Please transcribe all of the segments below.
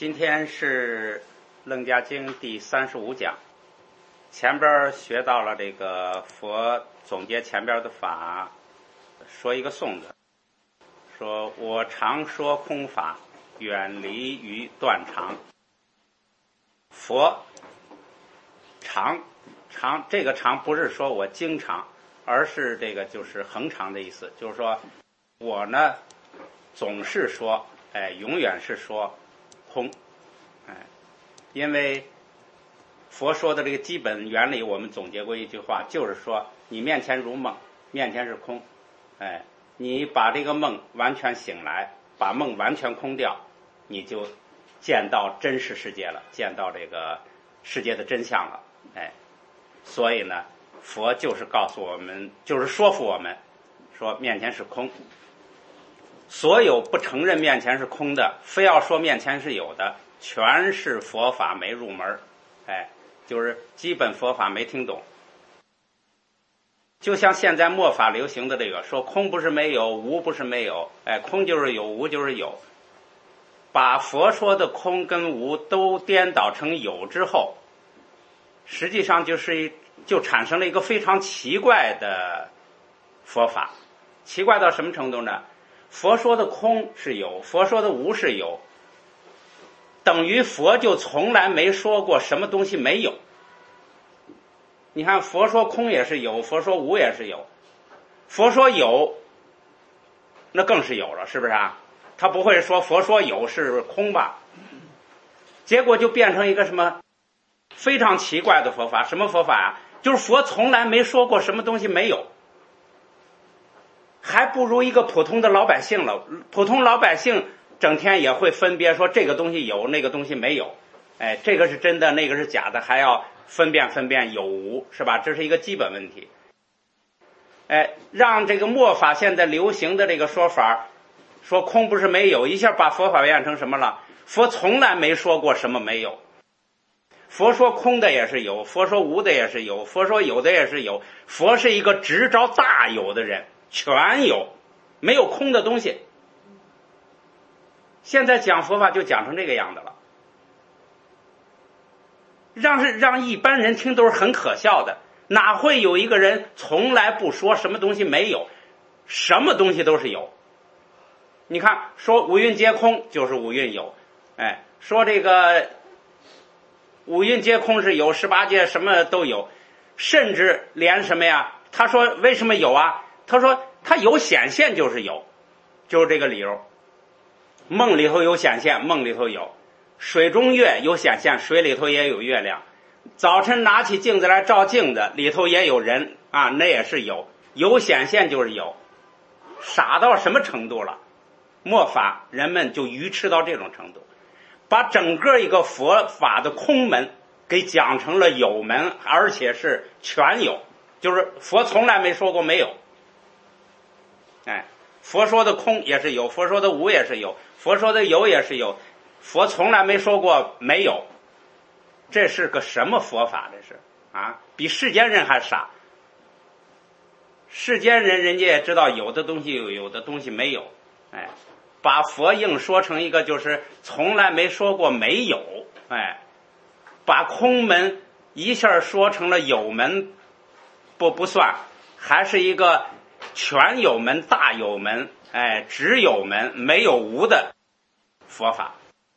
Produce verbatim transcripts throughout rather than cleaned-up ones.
今天是《楞伽经》第三十五讲，前边学到了这个佛总结前边的法，说一个颂子，说我常说空法，远离于断常。佛常常这个常不是说我经常，而是这个就是恒常的意思，就是说我呢总是说，哎，永远是说空，哎，因为佛说的这个基本原理，我们总结过一句话，就是说你面前如梦，面前是空，哎，你把这个梦完全醒来，把梦完全空掉，你就见到真实世界了，见到这个世界的真相了，哎，所以呢，佛就是告诉我们，就是说服我们，说面前是空。所有不承认面前是空的，非要说面前是有的，全是佛法没入门，哎，就是基本佛法没听懂。就像现在末法流行的这个，说空不是没有，无不是没有，哎，空就是有，无就是有，把佛说的空跟无都颠倒成有之后，实际上就是一就产生了一个非常奇怪的佛法。奇怪到什么程度呢？佛说的空是有，佛说的无是有，等于佛就从来没说过什么东西没有。你看佛说空也是有，佛说无也是有，佛说有那更是有了，是不是啊？他不会说佛说有是空吧？结果就变成一个什么非常奇怪的佛法。什么佛法啊？就是佛从来没说过什么东西没有，还不如一个普通的老百姓了。普通老百姓整天也会分别说这个东西有，那个东西没有，哎，这个是真的，那个是假的，还要分辨分辨有无，是吧？这是一个基本问题。哎，让这个末法现在流行的这个说法，说空不是没有，一下把佛法变成什么了？佛从来没说过什么没有。佛说空的也是有，佛说无的也是有，佛说有的也是有。佛是一个执着大有的人，全有，没有空的东西。现在讲佛法就讲成这个样子了，让是让一般人听都是很可笑的。哪会有一个人从来不说什么东西没有，什么东西都是有。你看说五蕴皆空就是五蕴有，哎，说这个五蕴皆空是有，十八界什么都有，甚至连什么呀？他说为什么有啊？他说他有显现就是有，就是这个理由。梦里头有显现，梦里头有；水中月有显现，水里头也有月亮。早晨拿起镜子来照镜子，里头也有人啊，那也是有，有显现就是有。傻到什么程度了？末法人们就愚痴到这种程度，把整个一个佛法的空门给讲成了有门，而且是全有，就是佛从来没说过没有。哎，佛说的空也是有，佛说的无也是有，佛说的有也是有，佛从来没说过没有。这是个什么佛法？这是啊，比世间人还傻。世间人人家也知道有的东西有，有的东西没有，哎，把佛硬说成一个就是从来没说过没有，哎，把空门一下说成了有门，不不算，还是一个全有门、大有门，哎，只有门没有无的佛法。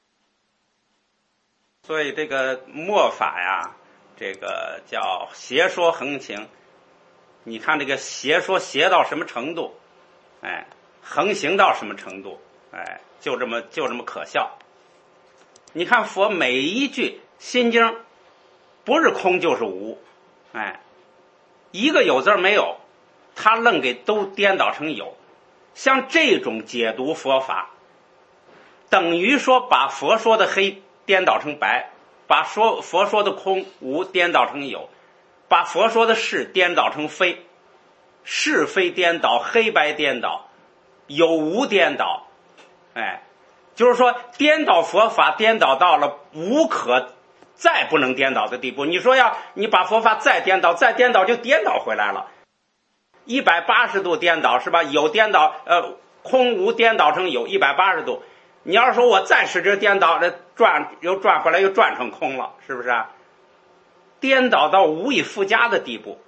所以这个末法呀，这个叫邪说横行。你看这个邪说邪到什么程度，哎，横行到什么程度，哎，就这么就这么可笑。你看佛每一句心经不是空就是无，哎，一个有字没有，他愣给都颠倒成有。像这种解读佛法，等于说把佛说的黑颠倒成白，把说佛说的空无颠倒成有，把佛说的是颠倒成非，是非颠倒，黑白颠倒，有无颠倒，哎，就是说颠倒佛法颠倒到了无可再不能颠倒的地步。你说要你把佛法再颠倒，再颠倒就颠倒回来了，一百八十度颠倒，是吧？有颠倒，呃，空无颠倒成有，一百八十度。 你要是说我再使劲颠倒，这转又转回来又转成空了，是不是啊？颠倒到无以复加的地步。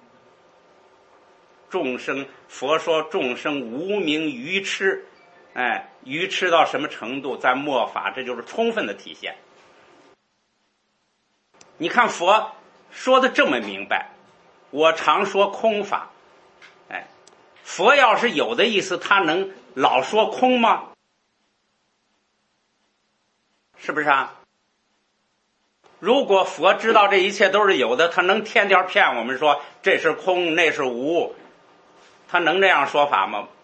众生，佛说众生无明愚痴，哎，愚痴到什么程度？在末法，这就是充分的体现。你看佛说的这么明白，我常说空法，哎，佛要是有的意思，他能老说空吗？是不是啊？如果佛知道这一切都是有的，他能天天骗我们说这是空那是无，他能这样说法吗？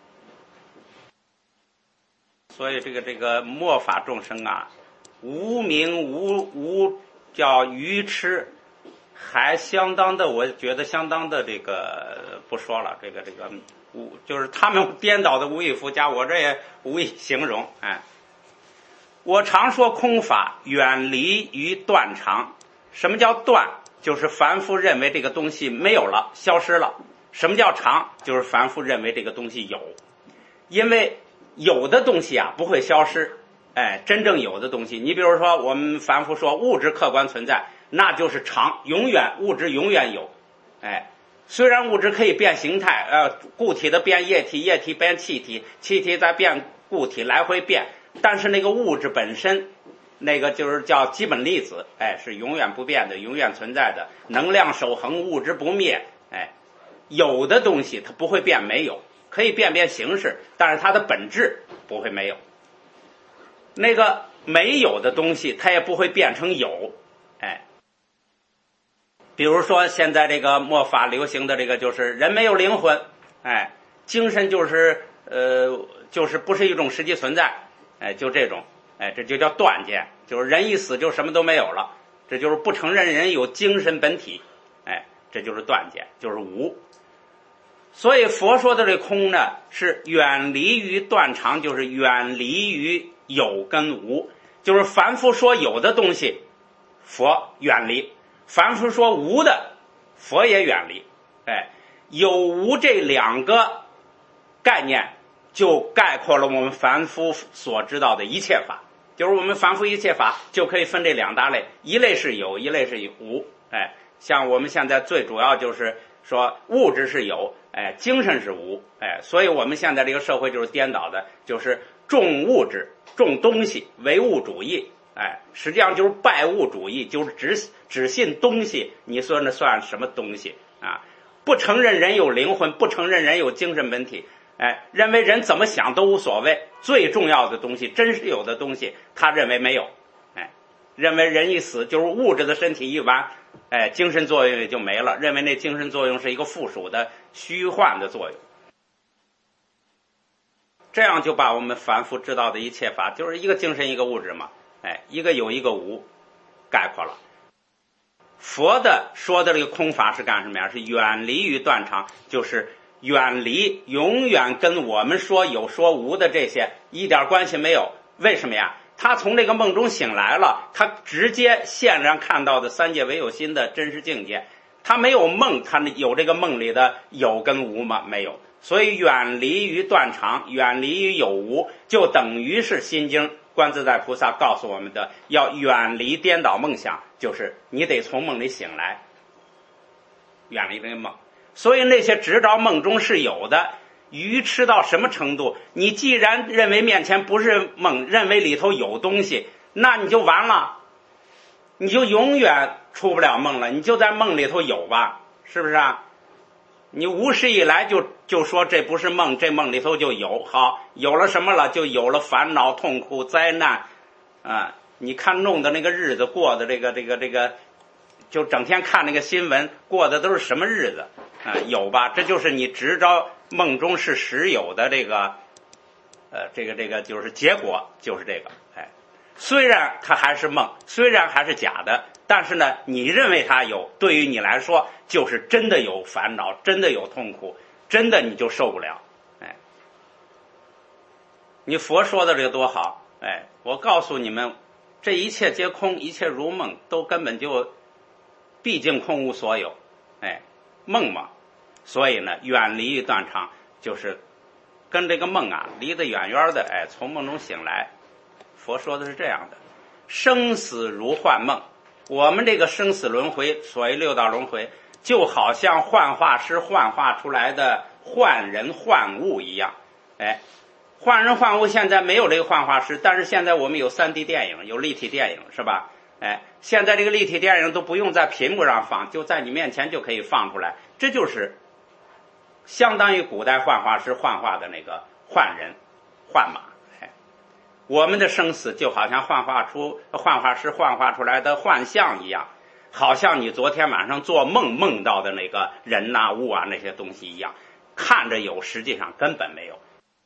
所以这个这个末法众生啊，无明无无叫愚痴，还相当的，我觉得相当的这个不说了，这个这个无就是他们颠倒的无以复加，我这也无以形容。哎，我常说空法远离于断常。什么叫断？就是凡夫认为这个东西没有了，消失了。什么叫常？就是凡夫认为这个东西有。因为有的东西啊不会消失，哎，真正有的东西，你比如说我们凡夫说物质客观存在，那就是常，永远物质永远有。哎，虽然物质可以变形态，呃，固体的变液体，液体变气体，气体再变固体，来回变，但是那个物质本身，那个就是叫基本粒子，哎，是永远不变的，永远存在的，能量守恒，物质不灭。哎，有的东西它不会变没有，可以变变形式，但是它的本质不会没有。那个没有的东西它也不会变成有。哎，比如说现在这个末法流行的这个就是人没有灵魂，哎，精神就是呃就是不是一种实际存在，哎，就这种，哎，这就叫断见，就是人一死就什么都没有了，这就是不承认人有精神本体，哎，这就是断见，就是无。所以佛说的这空呢，是远离于断常，就是远离于有跟无，就是凡夫说有的东西，佛远离；凡夫说无的，佛也远离。哎，有无这两个概念，就概括了我们凡夫所知道的一切法。就是我们凡夫一切法就可以分这两大类，一类是有，一类是无。哎，像我们现在最主要就是说物质是有，哎，精神是无。哎，所以我们现在这个社会就是颠倒的，就是重物质、重东西，唯物主义。哎，实际上就是拜物主义，就是只只信东西，你说那算什么东西啊？不承认人有灵魂，不承认人有精神本体。哎，认为人怎么想都无所谓，最重要的东西，真实有的东西，他认为没有。哎，认为人一死就是物质的身体一完，哎，精神作用也就没了，认为那精神作用是一个附属的虚幻的作用。这样就把我们凡夫知道的一切法，就是一个精神一个物质嘛，哎，一个有一个无，概括了。佛的说的这个空法是干什么呀？是远离于断常，就是远离，永远跟我们说有说无的这些一点关系没有。为什么呀？他从这个梦中醒来了，他直接现上看到的三界唯有心的真实境界。他没有梦，他有这个梦里的有跟无吗？没有。所以远离于断常，远离于有无，就等于是心经观自在菩萨告诉我们的，要远离颠倒梦想，就是你得从梦里醒来，远离这个梦。所以那些执着梦中是有的，愚痴到什么程度？你既然认为面前不是梦，认为里头有东西，那你就完了，你就永远出不了梦了，你就在梦里头有吧，是不是啊？你无始以来就就说这不是梦，这梦里头就有，好，有了什么了？就有了烦恼、痛苦、灾难啊！你看弄的那个日子过的这个这个这个，就整天看那个新闻，过的都是什么日子啊？有吧？这就是你执着梦中是实有的这个，呃，这个这个就是结果，就是这个。哎，虽然它还是梦，虽然还是假的，但是呢，你认为它有，对于你来说就是真的有烦恼，真的有痛苦，真的你就受不了。哎，你佛说的这个多好，哎，我告诉你们，这一切皆空，一切如梦，都根本就毕竟空无所有。哎，梦嘛，所以呢，远离于断常，就是跟这个梦啊离得远远的，哎，从梦中醒来， 佛说的是这样的，生死如幻梦。我们这个生死轮回，所谓六道轮回，就好像幻化师幻化出来的幻人幻物一样。哎，幻人幻物现在没有这个幻化师，但是现在我们有 三 D 电影，有立体电影，是吧？哎，现在这个立体电影都不用在屏幕上放，就在你面前就可以放出来，这就是相当于古代幻化师幻化的那个幻人幻马。我们的生死就好像幻化出幻化师幻化出来的幻象一样，好像你昨天晚上做梦梦到的那个人呐、物啊那些东西一样，看着有，实际上根本没有。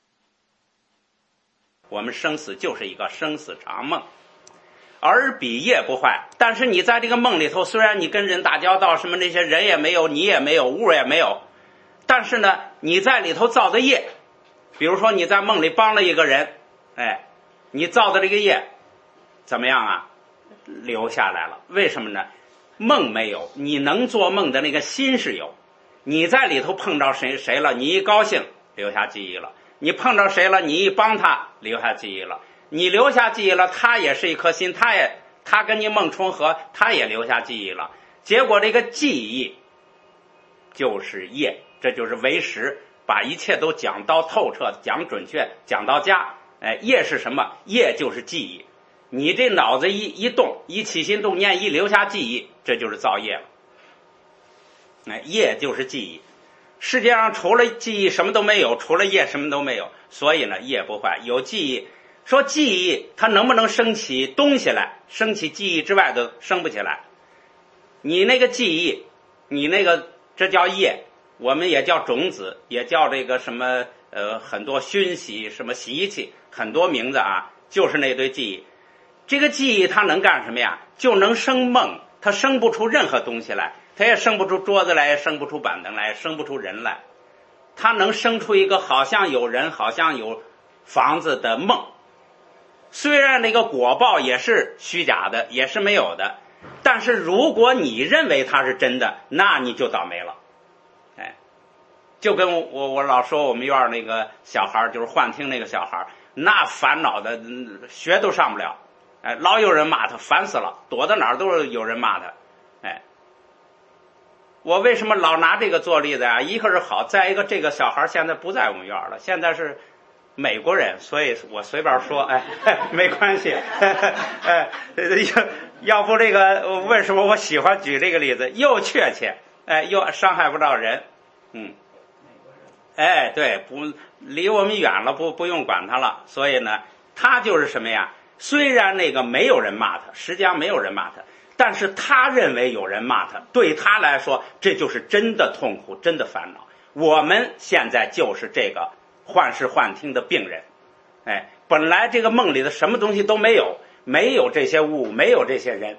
我们生死就是一个生死常梦，而彼业不坏。但是你在这个梦里头，虽然你跟人打交道，什么那些人也没有，你也没有，物也没有，但是呢，你在里头造的业，比如说你在梦里帮了一个人，哎。你造的这个业怎么样啊？留下来了。为什么呢？梦没有，你能做梦的那个心是有。你在里头碰着谁谁了，你一高兴留下记忆了，你碰着谁了，你一帮他留下记忆了，你留下记忆了，他也是一颗心，他也他跟你梦重合，他也留下记忆了。结果这个记忆就是业，这就是为实，把一切都讲到透彻，讲准确，讲到家。哎，业是什么？业就是记忆。你这脑子一一动，一起心动念，一留下记忆，这就是造业了。哎，业就是记忆。世界上除了记忆什么都没有，除了业什么都没有。所以呢，业不坏。有记忆，说记忆它能不能生起东西来？生起记忆之外的生不起来。你那个记忆，你那个这叫业，我们也叫种子，也叫这个什么呃很多熏习什么习气，很多名字啊，就是那堆记忆。这个记忆它能干什么呀？就能生梦，它生不出任何东西来，它也生不出桌子来，也生不出板凳来，也生不出人来。它能生出一个好像有人好像有房子的梦。虽然那个果报也是虚假的，也是没有的，但是如果你认为它是真的，那你就倒霉了。哎，就跟我我老说我们院那个小孩，就是幻听那个小孩，那烦恼的学都上不了，哎，老有人骂他，烦死了，躲到哪儿都是有人骂他。哎，我为什么老拿这个做例子啊？一个是好，再一个这个小孩现在不在我们院了，现在是美国人，所以我随便说，哎，没关系。哎，要不这个为什么我喜欢举这个例子？又确切，哎，又伤害不到人。嗯，哎，对，不离我们远了，不不用管他了。所以呢，他就是什么呀？虽然那个没有人骂他，实际上没有人骂他，但是他认为有人骂他，对他来说这就是真的痛苦，真的烦恼。我们现在就是这个幻视幻听的病人。哎，本来这个梦里的什么东西都没有，没有这些物，没有这些人，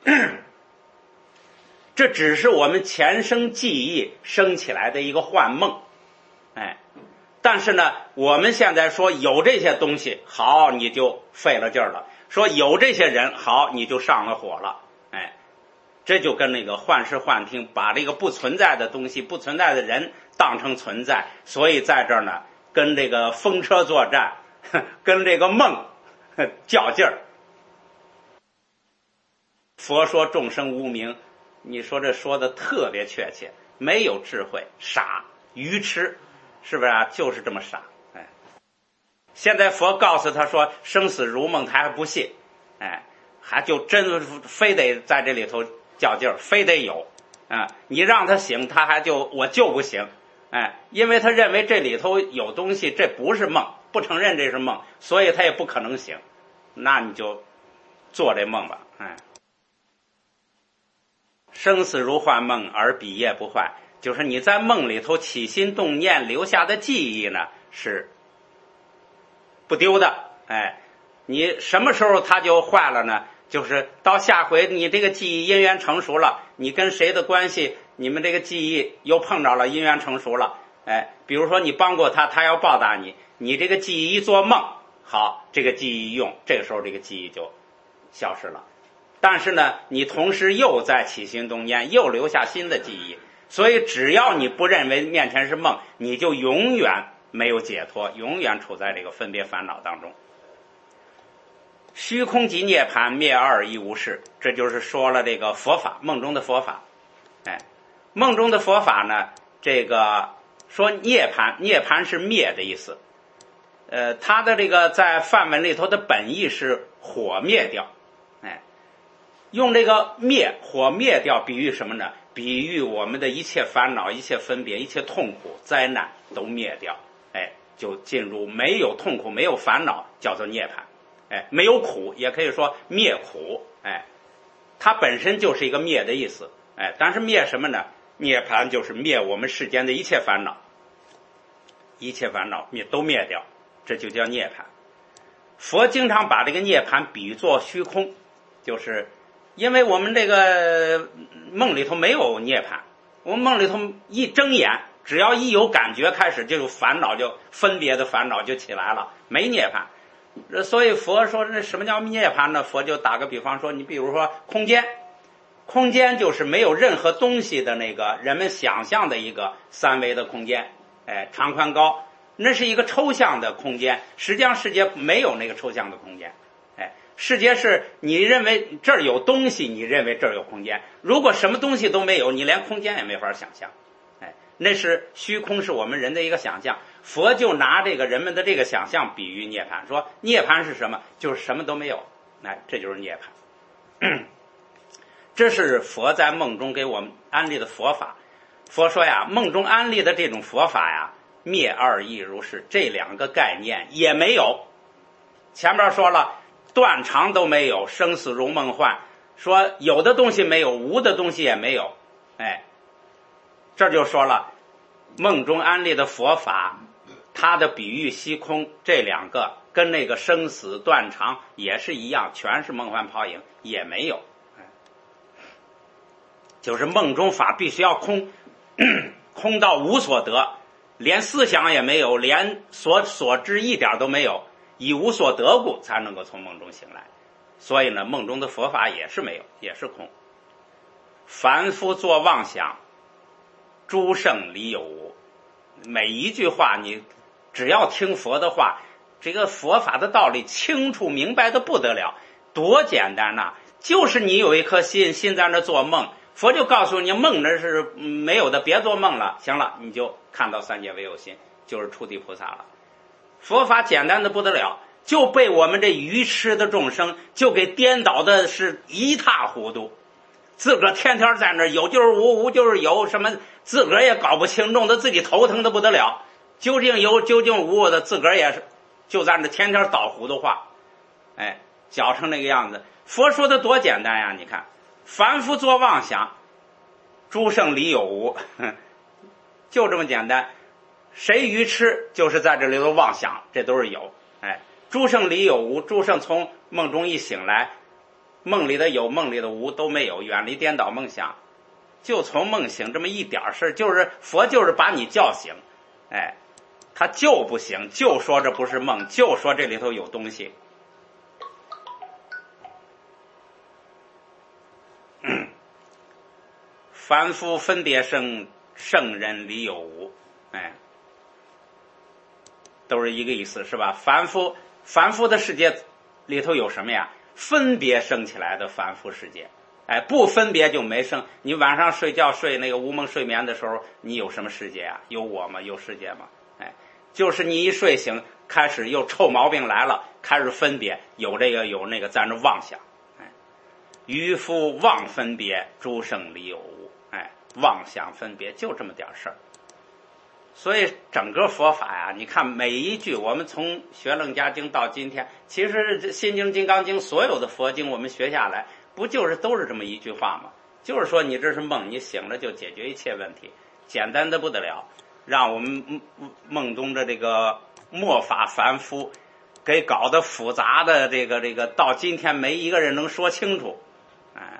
这只是我们前生记忆生起来的一个幻梦。哎，但是呢，我们现在说有这些东西，好，你就费了劲儿了；说有这些人，好，你就上了火了。哎，这就跟那个幻视幻听，把这个不存在的东西、不存在的人当成存在，所以在这儿呢，跟这个风车作战，跟这个梦较劲儿。佛说众生无明，你说这说的特别确切，没有智慧，傻，愚痴。是不是啊？就是这么傻。哎，现在佛告诉他说生死如梦，他还不信。哎，还就真非得在这里头较劲儿，非得有啊！你让他醒，他还就我就不行。哎，因为他认为这里头有东西，这不是梦，不承认这是梦，所以他也不可能醒。那你就做这梦吧。哎，生死如幻梦，而彼业不坏。就是你在梦里头起心动念留下的记忆呢，是不丢的。哎，你什么时候它就坏了呢？就是到下回你这个记忆因缘成熟了，你跟谁的关系，你们这个记忆又碰着了，因缘成熟了。哎，比如说你帮过他，他要报答你，你这个记忆一做梦，好，这个记忆一用，这个时候这个记忆就消失了。但是呢，你同时又在起心动念，又留下新的记忆。所以只要你不认为面前是梦，你就永远没有解脱，永远处在这个分别烦恼当中。 虚空即涅槃，灭二亦无事。这就是说了这个佛法，梦中的佛法。哎，梦中的佛法呢，这个说涅槃，涅槃是灭的意思。呃，它的这个在梵文里头的本意是火灭掉。哎，用这个灭，火灭掉，比喻什么呢？比喻我们的一切烦恼、一切分别、一切痛苦、灾难都灭掉。哎，就进入没有痛苦、没有烦恼，叫做涅槃。哎，没有苦，也可以说灭苦。哎，它本身就是一个灭的意思。哎，但是灭什么呢？涅槃就是灭我们世间的一切烦恼，一切烦恼灭都灭掉，这就叫涅槃。佛经常把这个涅槃比喻作虚空，就是因为我们这个梦里头没有涅槃，我们梦里头一睁眼，只要一有感觉，开始就有烦恼，就分别的烦恼就起来了，没涅槃。所以佛说那什么叫涅槃呢？佛就打个比方说，你比如说空间，空间就是没有任何东西的那个人们想象的一个三维的空间，哎，长宽高，那是一个抽象的空间，实际上世界没有那个抽象的空间。哎，世界是你认为这儿有东西，你认为这儿有空间，如果什么东西都没有，你连空间也没法想象。哎，那是虚空，是我们人的一个想象。佛就拿这个人们的这个想象比喻涅槃，说涅槃是什么？就是什么都没有。哎，这就是涅槃。这是佛在梦中给我们安利的佛法。佛说呀，梦中安利的这种佛法呀，灭二亦如是，这两个概念也没有。前面说了断肠都没有，生死如梦幻，说有的东西没有，无的东西也没有。哎，这就说了梦中安利的佛法，它的比喻虚空这两个跟那个生死断肠也是一样，全是梦幻泡影，也没有。就是梦中法必须要空，空到无所得，连思想也没有，连所所知一点都没有，以无所得故才能够从梦中醒来。所以呢，梦中的佛法也是没有，也是空。凡夫作妄想，诸圣离有无。每一句话你只要听佛的话，这个佛法的道理清楚明白的不得了，多简单呐、啊！就是你有一颗心，心在那做梦，佛就告诉你梦那是没有的，别做梦了，行了，你就看到三界唯有心，就是初地菩萨了。佛法简单的不得了，就被我们这愚痴的众生就给颠倒的是一塌糊涂，自个儿天天在那有就是无，无就是有，什么自个儿也搞不清，弄得自己头疼的不得了。究竟有究竟无的，自个儿也是就在那天天捣糊涂话，哎，搅成那个样子。佛说的多简单呀！你看，凡夫作妄想，诸圣离有无，就这么简单。谁愚痴，就是在这里头妄想，这都是有。哎，诸圣离有无，诸圣从梦中一醒来，梦里的有，梦里的无都没有，远离颠倒梦想，就从梦醒这么一点事，就是佛就是把你叫醒。哎，他就不行，就说这不是梦，就说这里头有东西。凡夫分别生，圣人离有无。哎，都是一个意思，是吧？凡夫凡夫的世界里头有什么呀？分别生起来的凡夫世界。哎，不分别就没生。你晚上睡觉睡那个无梦睡眠的时候，你有什么世界啊？有我吗？有世界吗？哎，就是你一睡醒，开始又臭毛病来了，开始分别，有这个有那个，在那妄想。哎，愚夫妄分别，诸圣离有无。哎，妄想分别就这么点事儿。所以整个佛法呀，你看每一句，我们从学楞伽经到今天，其实心经、金刚经所有的佛经我们学下来，不就是都是这么一句话吗？就是说你这是梦，你醒了就解决一切问题，简单的不得了，让我们梦中的这个末法凡夫给搞得复杂的这个这个，到今天没一个人能说清楚。哎，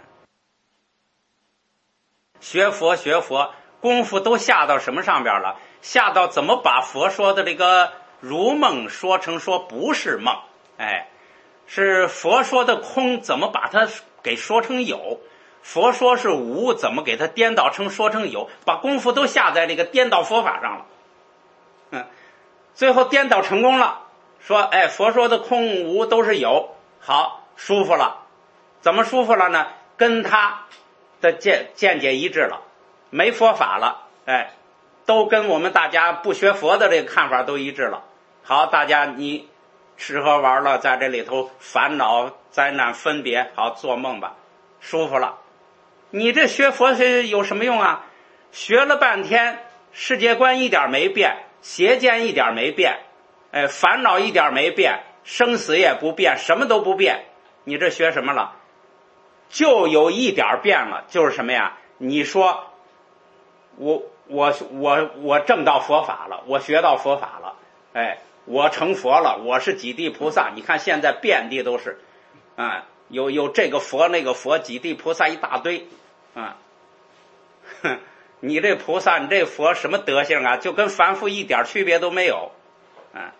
学佛学佛功夫都下到什么上边了？下到怎么把佛说的这个如梦说成说不是梦。哎，是佛说的空，怎么把它给说成有？佛说是无，怎么给它颠倒成说成有？把功夫都下在这个颠倒佛法上了。嗯，最后颠倒成功了，说哎，佛说的空无都是有， 好，舒服了。怎么舒服了呢？跟他的见见解一致了，没佛法了，哎，都跟我们大家不学佛的这个看法都一致了。好，大家你吃喝玩乐在这里头烦恼灾难分别，好做梦吧，舒服了。你这学佛是有什么用啊？学了半天，世界观一点没变，邪见一点没变，哎，烦恼一点没变，生死也不变，什么都不变，你这学什么了？就有一点变了，就是什么呀？你说我我我我证到佛法了，我学到佛法了，哎，我成佛了，我是几地菩萨。你看现在遍地都是，啊，有有这个佛那个佛，几地菩萨一大堆，啊，哼，你这菩萨你这佛什么德行啊？就跟凡夫一点区别都没有，啊，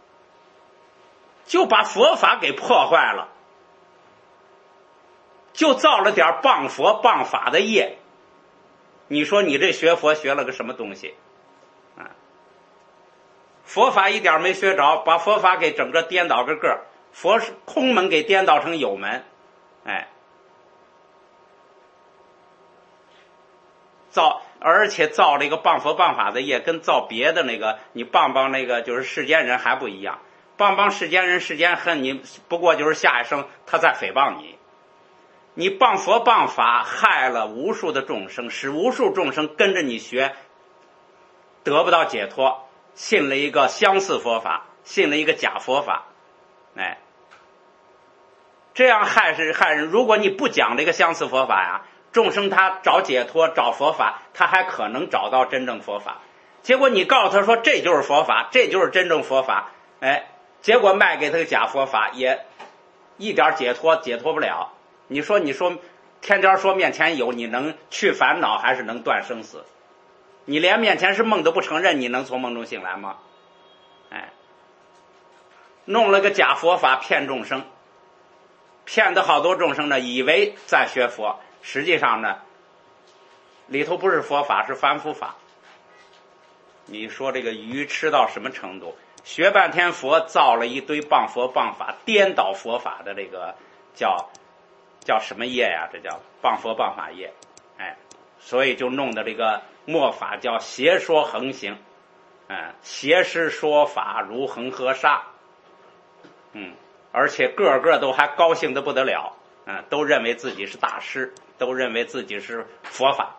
就把佛法给破坏了。就造了点谤佛谤法的业，你说你这学佛学了个什么东西啊？佛法一点没学着，把佛法给整个颠倒个个，佛是空门给颠倒成有门，哎，造而且造了一个谤佛谤法的业，跟造别的那个你谤谤那个就是世间人还不一样，谤谤世间人世间恨你，不过就是下一生他在诽谤你。你谤佛谤法，害了无数的众生，使无数众生跟着你学，得不到解脱，信了一个相似佛法，信了一个假佛法，哎，这样害是害人。如果你不讲这个相似佛法呀，众生他找解脱找佛法，他还可能找到真正佛法。结果你告诉他说这就是佛法，这就是真正佛法，哎，结果卖给他个假佛法，也一点解脱解脱不了。你说你说天天说面前有，你能去烦恼还是能断生死？你连面前是梦都不承认，你能从梦中醒来吗？哎，弄了个假佛法骗众生，骗的好多众生呢，以为在学佛，实际上呢里头不是佛法，是凡夫法。你说这个愚痴到什么程度？学半天佛，造了一堆谤佛谤法颠倒佛法的这个叫叫什么业呀？这叫谤佛谤法业，哎，所以就弄的这个末法叫邪说横行，嗯，邪师说法如恒河沙，嗯，而且个个都还高兴的不得了，嗯，都认为自己是大师，都认为自己是佛法。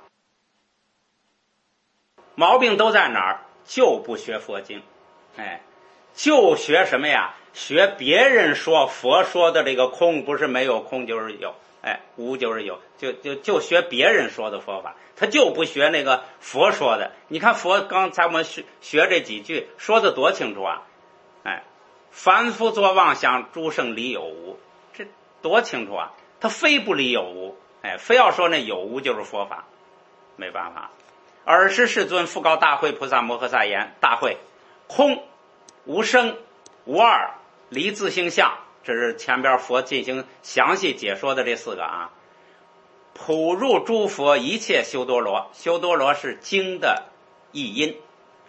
毛病都在哪儿？就不学佛经，哎，就学什么呀？学别人说佛说的这个空，不是没有空就是有，哎，无就是有，就就就学别人说的佛法，他就不学那个佛说的。你看佛刚才我们学学这几句说的多清楚啊，哎，凡夫作妄想，诸圣离有无，这多清楚啊！他非不离有无，哎，非要说那有无就是佛法，没办法。尔时世尊复告大会菩萨摩诃萨言：大会，空无生无二离自性相，这是前边佛进行详细解说的这四个啊。普入诸佛一切修多罗，修多罗是经的译音，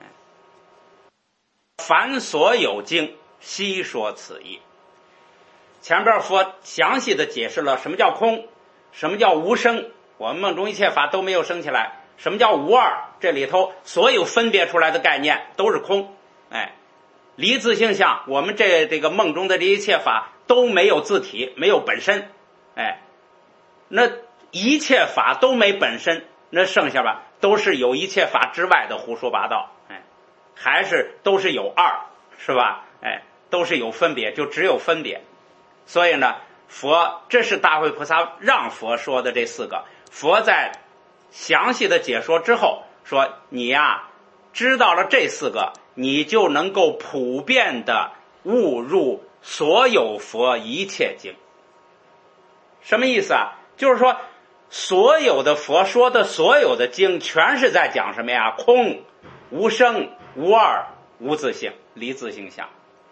凡所有经悉说此意。前边佛详细的解释了什么叫空，什么叫无生，我们梦中一切法都没有生起来。什么叫无二？这里头所有分别出来的概念都是空，哎，离自性相，我们这这个梦中的这一切法都没有自体，没有本身，哎，那一切法都没本身，那剩下吧都是有一切法之外的胡说八道，哎，还是都是有二，是吧？哎，都是有分别，就只有分别。所以呢，佛这是大慧菩萨让佛说的这四个，佛在详细的解说之后说，你呀知道了这四个，你就能够普遍的悟入所有佛一切经。什么意思啊？就是说所有的佛说的所有的经全是在讲什么呀？空无生无二无自性离自性相，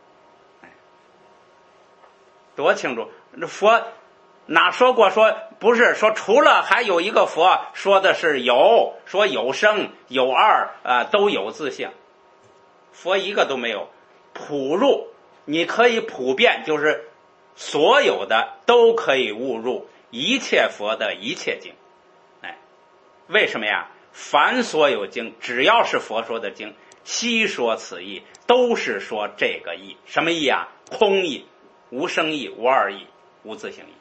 多清楚！佛哪说过说不是说除了还有一个佛说的是有，说有生有二啊、呃、都有自性，佛一个都没有。普入你可以普遍，就是所有的都可以误入一切佛的一切经。哎，为什么呀？凡所有经，只要是佛说的经，悉说此意，都是说这个意。什么意啊？空意，无生意，无二意，无自性意。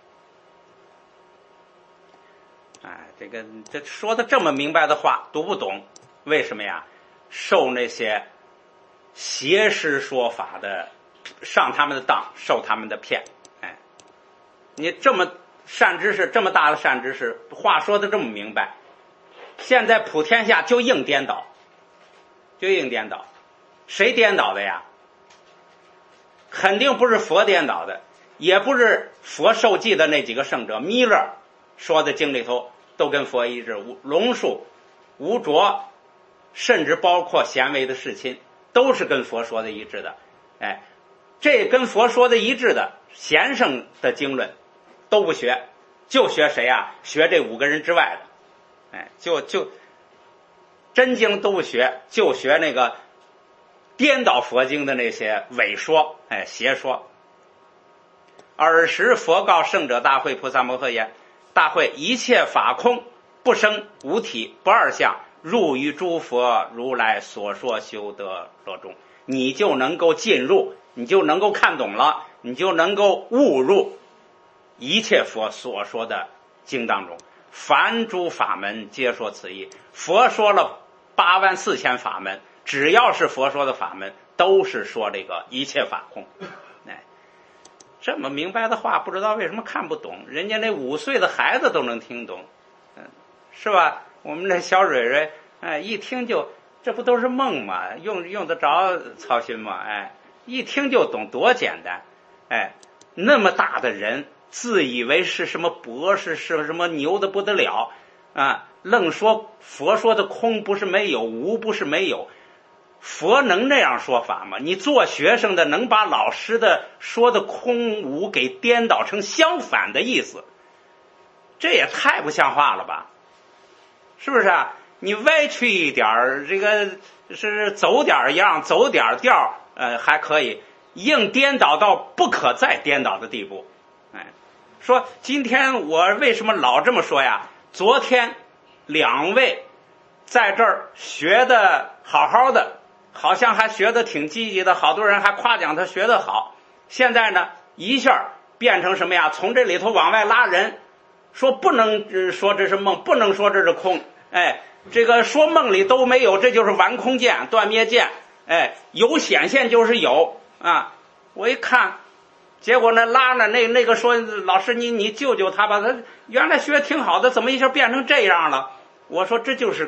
哎，这个这说的这么明白的话，读不懂，为什么呀？受那些邪师说法的，上他们的当，受他们的骗。哎，你这么善知识，这么大的善知识，话说的这么明白，现在普天下就硬颠倒，就硬颠倒。谁颠倒的呀？肯定不是佛颠倒的，也不是佛受记的那几个圣者。弥勒说的经里头都跟佛一致，龙树、无着，甚至包括贤维的世亲，都是跟佛说的一致的。哎，这跟佛说的一致的贤圣的经论都不学，就学谁啊？学这五个人之外的。哎，就就真经都不学，就学那个颠倒佛经的那些伪说，哎，邪说。尔时佛告圣者大会菩萨摩诃言：大会，一切法空，不生无体，不二相，入于诸佛如来所说修德乐中。你就能够进入，你就能够看懂了，你就能够悟入一切佛所说的经当中。凡诸法门皆说此意。佛说了八万四千法门，只要是佛说的法门，都是说这个一切法空。哎，这么明白的话，不知道为什么看不懂，人家那五岁的孩子都能听懂，嗯，是吧？我们那小蕊蕊，哎，一听就，这不都是梦吗？用用得着操心吗？哎，一听就懂，多简单！哎，那么大的人，自以为是什么博士，是什么牛的不得了啊！愣说佛说的空不是没有，无不是没有。佛能这样说法吗？你做学生的能把老师的说的空无给颠倒成相反的意思，这也太不像话了吧？是不是啊？你歪曲一点儿，这个是走点样，走点调，呃，还可以，硬颠倒到不可再颠倒的地步。哎，说今天我为什么老这么说呀？昨天两位在这儿学的好好的，好像还学的挺积极的，好多人还夸奖他学得好。现在呢，一下变成什么呀？从这里头往外拉人，说不能说这是梦，不能说这是空。哎，这个说梦里都没有，这就是顽空见、断灭见。哎，有显现就是有啊！我一看，结果呢拉呢那那个说老师你你救救他吧，他原来学挺好的，怎么一下变成这样了？我说这就是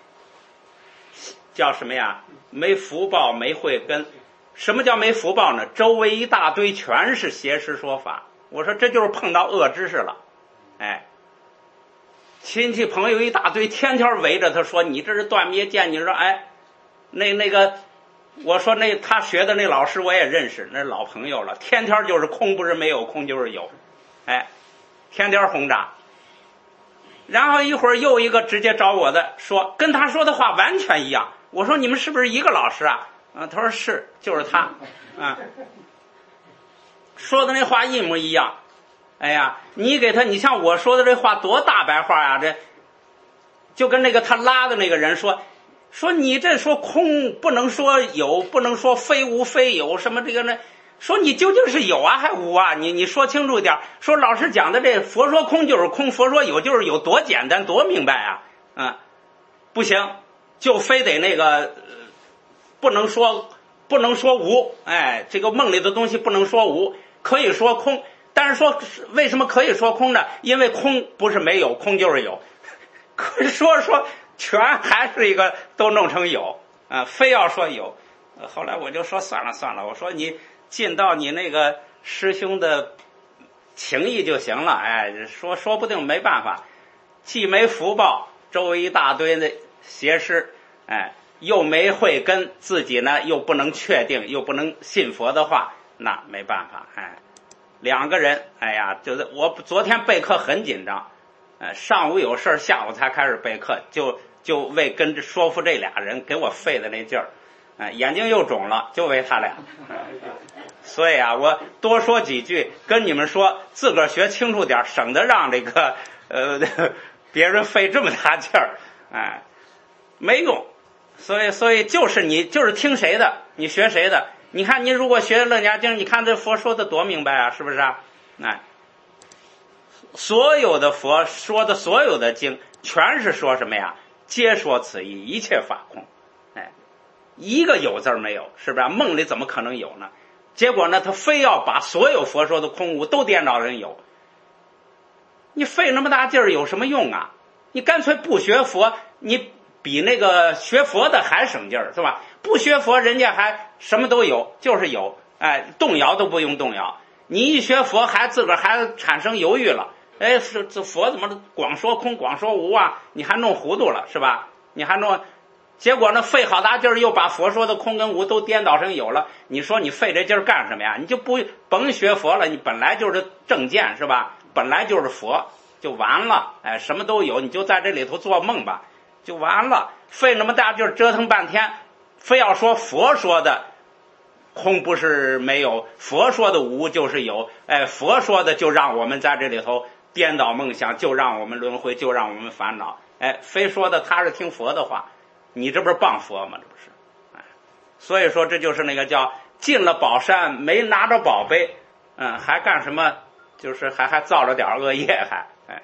叫什么呀？没福报，没慧根。什么叫没福报呢？周围一大堆全是邪师说法。我说这就是碰到恶知识了。哎，亲戚朋友一大堆，天天围着他说你这是断灭见。你说哎，那那个我说那他学的那老师我也认识，那老朋友了，天天就是空不是没有，空就是有。哎，天天轰炸。然后一会儿又一个直接找我的，说跟他说的话完全一样。我说你们是不是一个老师啊？啊，他说是，就是他啊，说的那话一模一样。哎呀，你给他，你像我说的这话多大白话啊！这就跟那个他拉的那个人说，说你这说空不能说有，不能说非无非有，什么这个呢？说你究竟是有啊还无啊？你你说清楚一点。说老师讲的这佛说空就是空，佛说有就是有，多简单多明白啊！啊，不行，就非得那个不能说不能说无。哎，这个梦里的东西不能说无，可以说空。但是说为什么可以说空呢？因为空不是没有，空就是有。可是说说全还是一个都弄成有啊，非要说有。后来我就说算了算了，我说你尽到你那个师兄的情谊就行了。哎，说说不定没办法，既没福报，周围一大堆的邪师，哎，又没慧根，自己呢又不能确定，又不能信佛的话，那没办法。哎，两个人，哎呀，就是我昨天备课很紧张，呃，上午有事下午才开始备课，就就为跟着说服这俩人，给我费的那劲儿，哎、呃，眼睛又肿了，就为他俩。 所以啊，我多说几句，跟你们说，自个儿学清楚点，省得让这个呃别人费这么大劲儿，哎，没用。所以，所以就是你就是听谁的，你学谁的。你看，你如果学《楞严经》，你看这佛说的多明白啊，是不是啊？哎，所有的佛说的所有的经，全是说什么呀？皆说此意，一切法空。哎，一个有字没有，是不是啊？梦里怎么可能有呢？结果呢，他非要把所有佛说的空无都颠倒成有。你费那么大劲儿有什么用啊？你干脆不学佛，你比那个学佛的还省劲儿，是吧？不学佛，人家还什么都有，就是有，哎，动摇都不用动摇。你一学佛，还自个儿还产生犹豫了，哎，这佛怎么光说空，光说无啊？你还弄糊涂了，是吧？你还弄，结果呢，费好大劲儿，又把佛说的空跟无都颠倒成有了。你说你费这劲儿干什么呀？你就不甭学佛了，你本来就是正见，是吧？本来就是佛，就完了。哎，什么都有，你就在这里头做梦吧，就完了。费那么大劲儿折腾半天，非要说佛说的空不是没有，佛说的无就是有。哎，佛说的就让我们在这里头颠倒梦想，就让我们轮回，就让我们烦恼。哎，非说的他是听佛的话，你这不是谤佛吗？这不是？哎，所以说这就是那个叫进了宝山没拿着宝贝，嗯，还干什么？就是还还造了点恶业，还哎。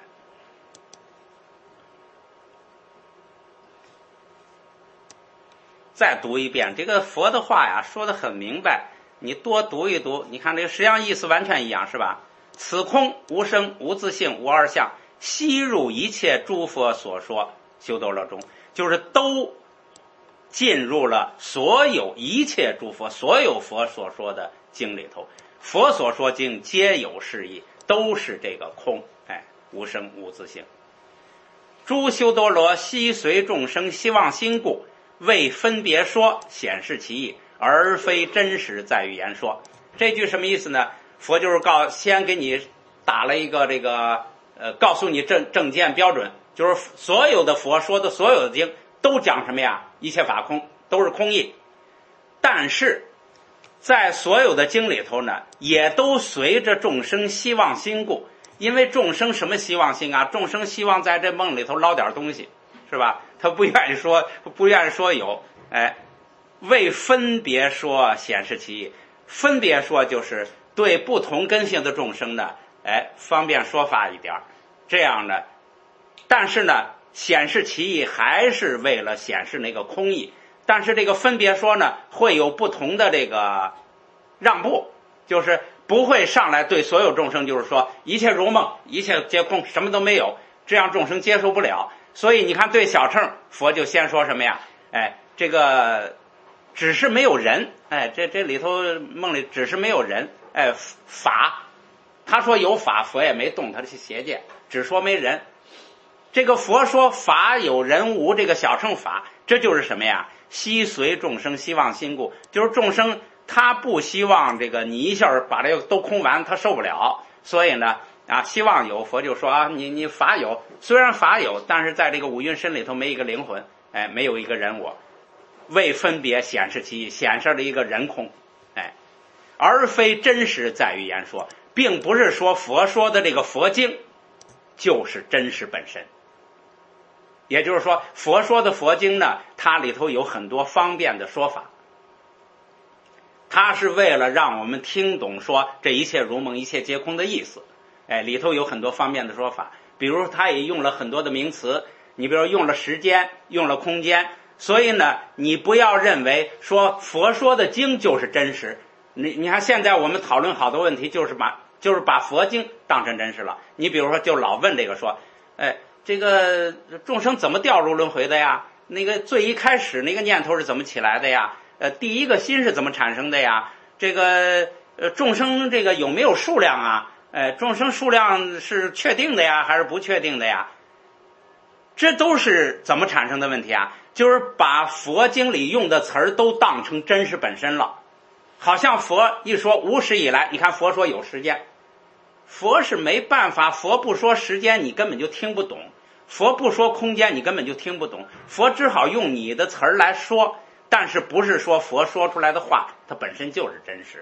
再读一遍这个佛的话呀，说得很明白，你多读一读，你看这个实际上意思完全一样，是吧？此空无生无自性无二相，悉入一切诸佛所说修斗乐中，就是都进入了所有一切诸佛所有佛所说的经里头，佛所说经皆有是义，都是这个空，哎，无生无自性。诸修多罗悉随众生希望心故，为分别说显示其意，而非真实在于言说。这句什么意思呢？佛就是告先给你打了一个这个呃，告诉你正正见标准，就是所有的佛说的所有的经都讲什么呀？一切法空，都是空义。但是在所有的经里头呢，也都随着众生希望心故。因为众生什么希望心啊？众生希望在这梦里头捞点东西，是吧？他不愿意说，不愿意说有，哎，为分别说显示其意。分别说就是对不同根性的众生呢，哎，方便说法一点，这样呢，但是呢，显示其意还是为了显示那个空义。但是这个分别说呢，会有不同的这个让步，就是不会上来对所有众生就是说一切如梦，一切皆空，什么都没有，这样众生接受不了。所以你看，对小乘佛就先说什么呀？哎，这个只是没有人，哎，这这里头梦里只是没有人，哎，法，他说有法，佛也没动他的邪见，只说没人。这个佛说法有人无，这个小乘法，这就是什么呀？悉随众生希望心故，就是众生他不希望这个你一下把这个都空完，他受不了，所以呢啊，希望有。佛就说啊，你你法有，虽然法有，但是在这个五蕴身里头没一个灵魂，哎，没有一个人我，为分别显示其意，显示了一个人空，哎，而非真实在于言说，并不是说佛说的这个佛经就是真实本身。也就是说，佛说的佛经呢，它里头有很多方便的说法，它是为了让我们听懂说这一切如梦，一切皆空的意思。哎，里头有很多方便的说法，比如它也用了很多的名词，你比如用了时间，用了空间。所以呢，你不要认为说佛说的经就是真实。你你看现在我们讨论好多问题，就是把就是把佛经当成真实了。你比如说，就老问这个说，哎，这个众生怎么掉入轮回的呀？那个最一开始那个念头是怎么起来的呀？呃，第一个心是怎么产生的呀？这个呃，众生这个有没有数量啊？呃，众生数量是确定的呀，还是不确定的呀？这都是怎么产生的问题啊？就是把佛经里用的词儿都当成真实本身了，好像佛一说无始以来，你看佛说有时间，佛是没办法，佛不说时间，你根本就听不懂；佛不说空间，你根本就听不懂。佛只好用你的词儿来说，但是不是说佛说出来的话它本身就是真实。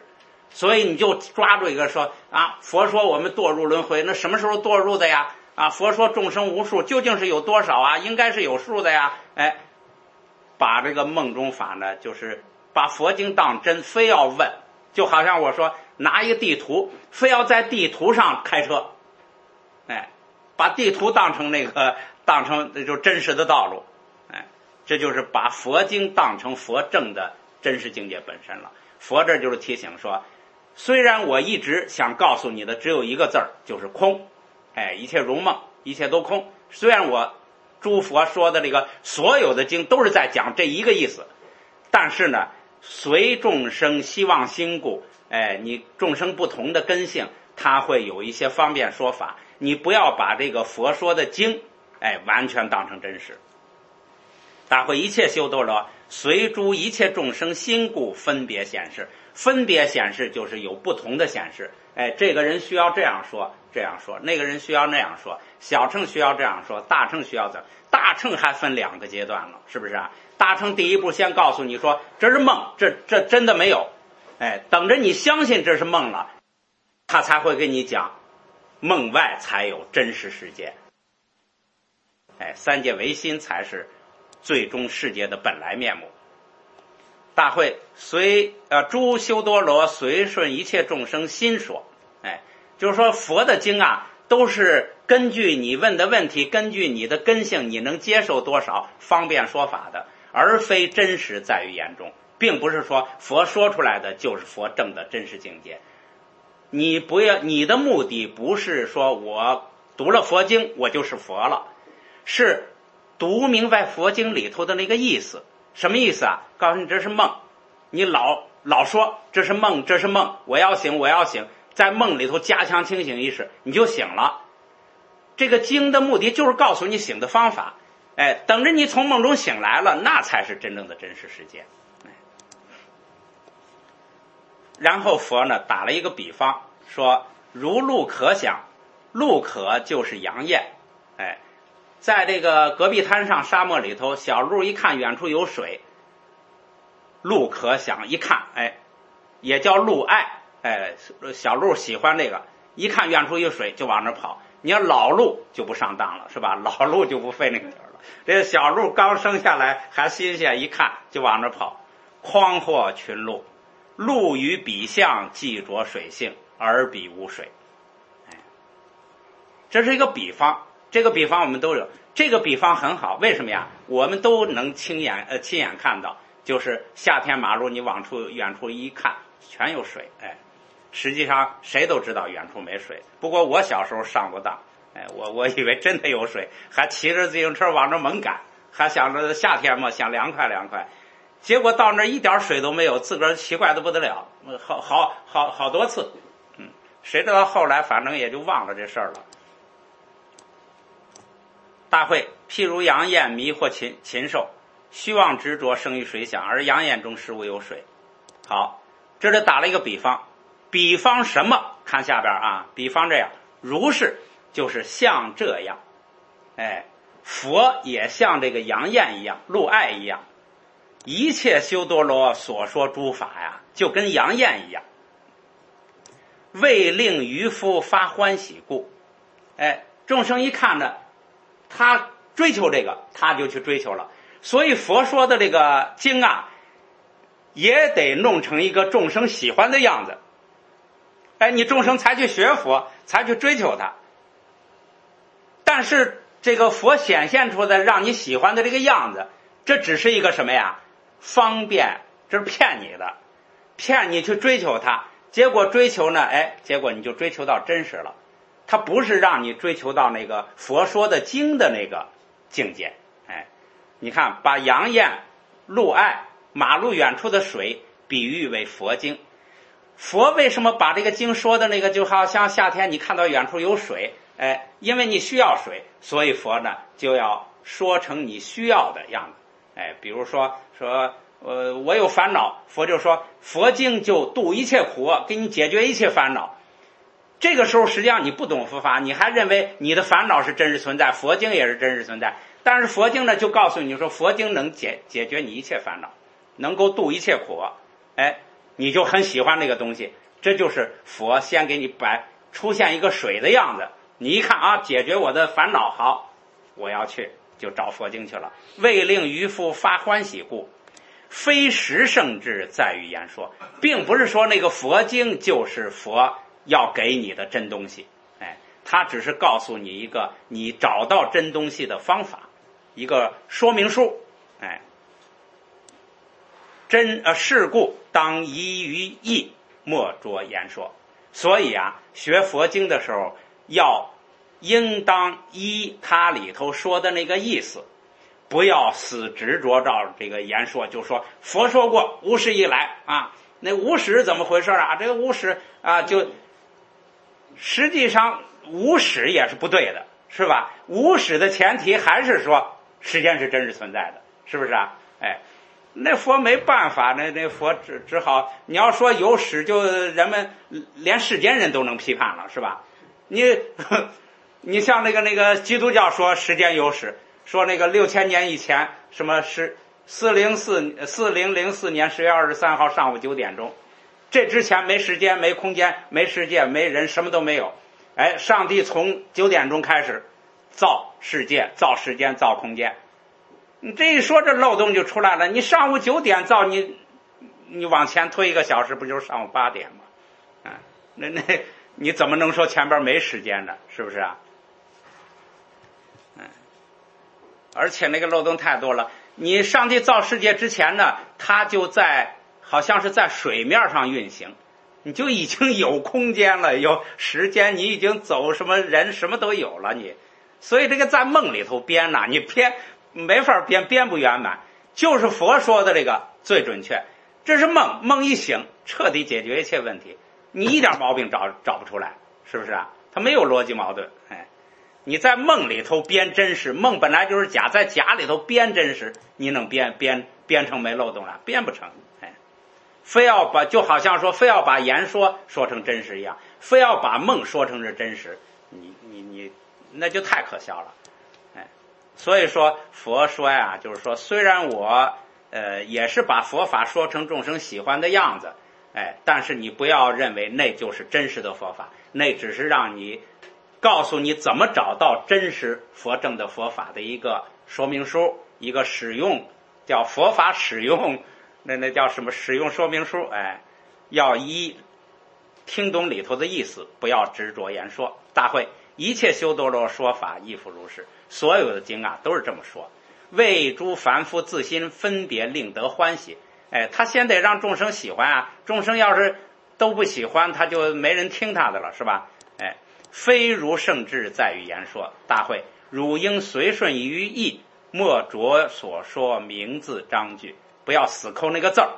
所以你就抓住一个说啊，佛说我们堕入轮回，那什么时候堕入的呀？啊，佛说众生无数，究竟是有多少啊？应该是有数的呀。哎，把这个梦中法呢，就是把佛经当真，非要问，就好像我说拿一个地图，非要在地图上开车，哎，把地图当成那个当成就真实的道路，哎，这就是把佛经当成佛正的真实境界本身了。佛这就是提醒说，虽然我一直想告诉你的只有一个字儿，就是空，哎，一切如梦，一切都空。虽然我诸佛说的这个所有的经都是在讲这一个意思，但是呢，随众生希望心故，哎，你众生不同的根性，它会有一些方便说法，你不要把这个佛说的经，哎，完全当成真实。大会一切修多罗，随诸一切众生心故分别显示，分别显示就是有不同的显示。哎，这个人需要这样说，这样说；那个人需要那样说。小乘需要这样说，大乘需要怎？大乘还分两个阶段了，是不是啊？大乘第一步先告诉你说这是梦，这这真的没有。哎，等着你相信这是梦了，他才会跟你讲，梦外才有真实世界。哎，三界唯心才是最终世界的本来面目。大会随呃诸修多罗随顺一切众生心说，哎，就是说佛的经啊，都是根据你问的问题，根据你的根性，你能接受多少，方便说法的，而非真实在于言中，并不是说佛说出来的就是佛正的真实境界。你不要，你的目的不是说我读了佛经我就是佛了，是读明白佛经里头的那个意思。什么意思啊？告诉你这是梦，你老老说这是梦，这是梦，我要醒，我要醒，在梦里头加强清醒意识，你就醒了。这个经的目的就是告诉你醒的方法，哎，等着你从梦中醒来了，那才是真正的真实世界。然后佛呢打了一个比方，说如鹿可想，鹿可就是阳焰，哎，在这个戈壁滩上沙漠里头，小鹿一看远处有水，鹿可想，一看，哎，也叫鹿爱，哎，小鹿喜欢这个，一看远处有水就往那跑。你要老鹿就不上当了，是吧？老鹿就不费那个劲儿了。这个小鹿刚生下来还新鲜，一看就往那跑。匡惑群鹿，鹿与彼相既着水性，而彼无水。哎，这是一个比方，这个比方我们都有，这个比方很好，为什么呀？我们都能亲眼呃亲眼看到，就是夏天马路你往出远处一看，全有水，哎。实际上谁都知道远处没水，不过我小时候上过当，哎，我我以为真的有水，还骑着自行车往那猛赶，还想着夏天嘛，想凉快凉快，结果到那一点水都没有，自个儿奇怪的不得了，好好好好多次，嗯，谁知道后来反正也就忘了这事儿了。大会譬如阳焰迷惑禽禽兽，虚妄执着生于水想，而阳焰中实无有水。好，这里打了一个比方。比方什么？看下边啊，比方这样，如是就是像这样，哎，佛也像这个阳焰一样，鹿爱一样，一切修多罗所说诸法呀，就跟阳焰一样，为令渔夫发欢喜故，哎，众生一看呢，他追求这个，他就去追求了，所以佛说的这个经啊，也得弄成一个众生喜欢的样子。哎，你众生才去学佛，才去追求它。但是这个佛显现出的让你喜欢的这个样子，这只是一个什么呀？方便，这是骗你的，骗你去追求它。结果追求呢，哎，结果你就追求到真实了。它不是让你追求到那个佛说的经的那个境界。哎，你看，把阳焰、鹿爱、马路远处的水比喻为佛经。佛为什么把这个经说的那个就好像夏天你看到远处有水，哎，因为你需要水，所以佛呢就要说成你需要的样子。哎，比如说说呃我有烦恼，佛就说佛经就度一切苦，给你解决一切烦恼。这个时候实际上你不懂佛法，你还认为你的烦恼是真实存在，佛经也是真实存在。但是佛经呢就告诉你说佛经能解解决你一切烦恼，能够度一切苦，哎，你就很喜欢这个东西。 这就是佛先给你摆出现一个水的样子，你一看啊，解决我的烦恼，好，我要去，就找佛经去了。为令渔夫发欢喜故，非实圣智在于言说，并不是说那个佛经就是佛要给你的真东西，哎，他只是告诉你一个你找到真东西的方法，一个说明书，哎，真呃是故当依于义，莫着言说。所以啊，学佛经的时候要应当依它里头说的那个意思，不要死执着照这个言说，就说佛说过无始以来啊，那无始怎么回事啊？这个无始啊，就实际上无始也是不对的，是吧？无始的前提还是说时间是真实存在的，是不是啊？哎，那佛没办法，那那佛只只好，你要说有始，就人们连世间人都能批判了，是吧？你你像那个那个基督教说时间有始，说那个六千年以前，什么是四零四四零零四年十月二十三号上午九点钟，这之前没时间、没空间、没世界、没人，什么都没有。哎，上帝从九点钟开始造世界、造时间、造空间。你这一说，这漏洞就出来了。你上午九点造，你你往前推一个小时，不就是上午八点吗？啊，那那你怎么能说前边没时间呢？是不是啊？嗯，而且那个漏洞太多了。你上帝造世界之前呢，他就在好像是在水面上运行，你就已经有空间了，有时间，你已经走什么人什么都有了你。所以这个在梦里头编呐，你编没法编，编不圆满。就是佛说的这个最准确，这是梦，梦一醒彻底解决一切问题，你一点毛病找找不出来，是不是啊？它没有逻辑矛盾。哎，你在梦里头编真实，梦本来就是假，在假里头编真实，你能编编编成没漏洞了？编不成。哎，非要把就好像说非要把言说说成真实一样，非要把梦说成是真实，你你你那就太可笑了。哎，所以说佛说呀，就是说虽然我呃也是把佛法说成众生喜欢的样子，哎，但是你不要认为那就是真实的佛法，那只是让你告诉你怎么找到真实佛正的佛法的一个说明书，一个使用叫佛法使用，那那叫什么使用说明书。哎，要依听懂里头的意思，不要执着言说。大会一切修多罗说法亦复如是，所有的经啊都是这么说，为诸凡夫自心分别令得欢喜。哎，他先得让众生喜欢啊，众生要是都不喜欢，他就没人听他的了，是吧？哎，非如圣智在于言说。大会汝应随顺于意，莫着所说名字章句，不要死抠那个字儿。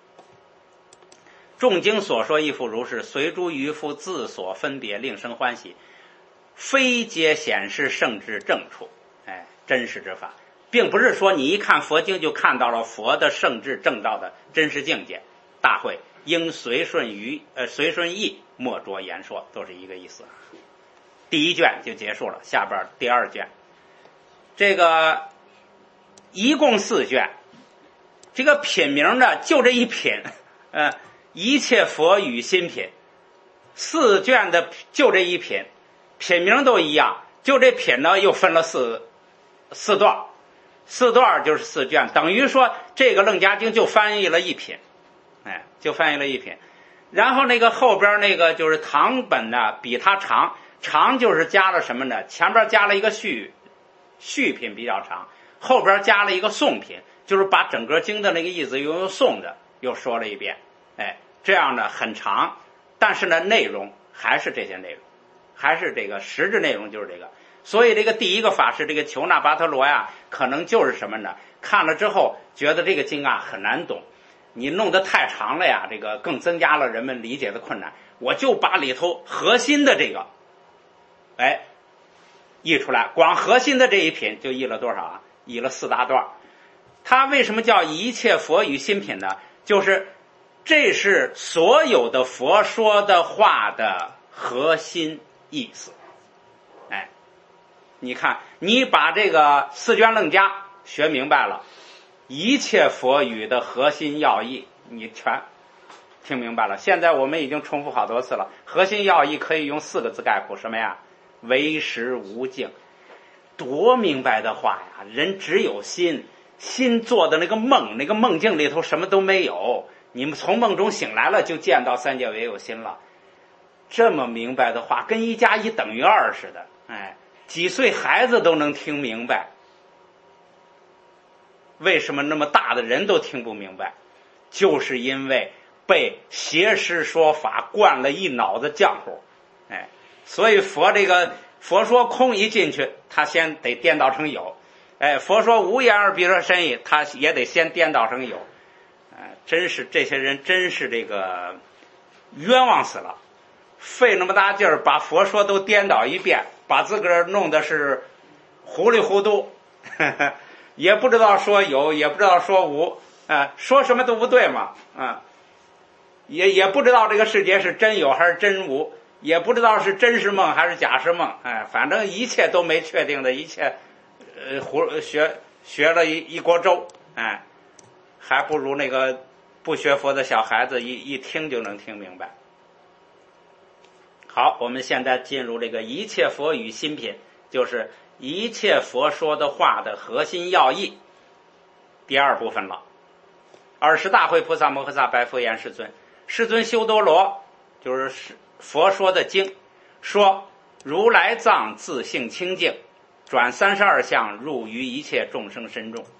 众经所说亦复如是，随诸渔夫自所分别，令生欢喜，非皆显示圣智正处。哎，真实之法，并不是说你一看佛经就看到了佛的圣智正道的真实境界。大会应随顺于呃随顺意，莫着言说，都是一个意思。第一卷就结束了，下边第二卷，这个一共四卷，这个品名呢就这一品，呃，一切佛语新品，四卷的就这一品，品名都一样，就这品呢又分了四四段，四段就是四卷，等于说这个楞伽经就翻译了一品，哎，就翻译了一品。然后那个后边那个就是唐本呢比它长，长就是加了什么呢？前边加了一个序序品比较长，后边加了一个颂品，就是把整个经的那个意思又用颂的又说了一遍。哎，这样呢很长，但是呢内容还是这些内容，还是这个实质内容就是这个。所以这个第一个法师这个求那跋陀罗呀，可能就是什么呢？看了之后觉得这个经啊很难懂，你弄得太长了呀，这个更增加了人们理解的困难。我就把里头核心的这个，哎，译出来，光核心的这一品就译了多少啊？译了四大段。它为什么叫一切佛语新品呢？就是这是所有的佛说的话的核心意思。哎，你看，你把这个四卷楞伽学明白了，一切佛语的核心要义你全听明白了。现在我们已经重复好多次了，核心要义可以用四个字概括，什么呀？唯识无境。多明白的话呀！人只有心，心做的那个梦，那个梦境里头什么都没有，你们从梦中醒来了，就见到三界唯有心了。这么明白的话，跟一加一等于二似的，哎，几岁孩子都能听明白。为什么那么大的人都听不明白？就是因为被邪师说法灌了一脑子浆糊，哎，所以佛这个佛说空一进去，他先得颠倒成有，哎，佛说无言而彼若深矣，他也得先颠倒成有，哎，真是这些人真是这个冤枉死了，费那么大劲儿把佛说都颠倒一遍，把自个儿弄的是糊里糊涂，呵呵，也不知道说有，也不知道说无，啊，说什么都不对嘛，啊，也也不知道这个世界是真有还是真无，也不知道是真是梦还是假是梦，哎，反正一切都没确定的一切，呃，胡学学了一一锅粥，哎，还不如那个不学佛的小孩子一一听就能听明白。好，我们现在进入这个一切佛语新品，就是一切佛说的话的核心要义，第二部分了。二十大会菩萨摩诃萨白佛言：世尊，世尊修多罗，就是佛说的经，说如来藏自性清净，转三十二相，入于一切众生身中。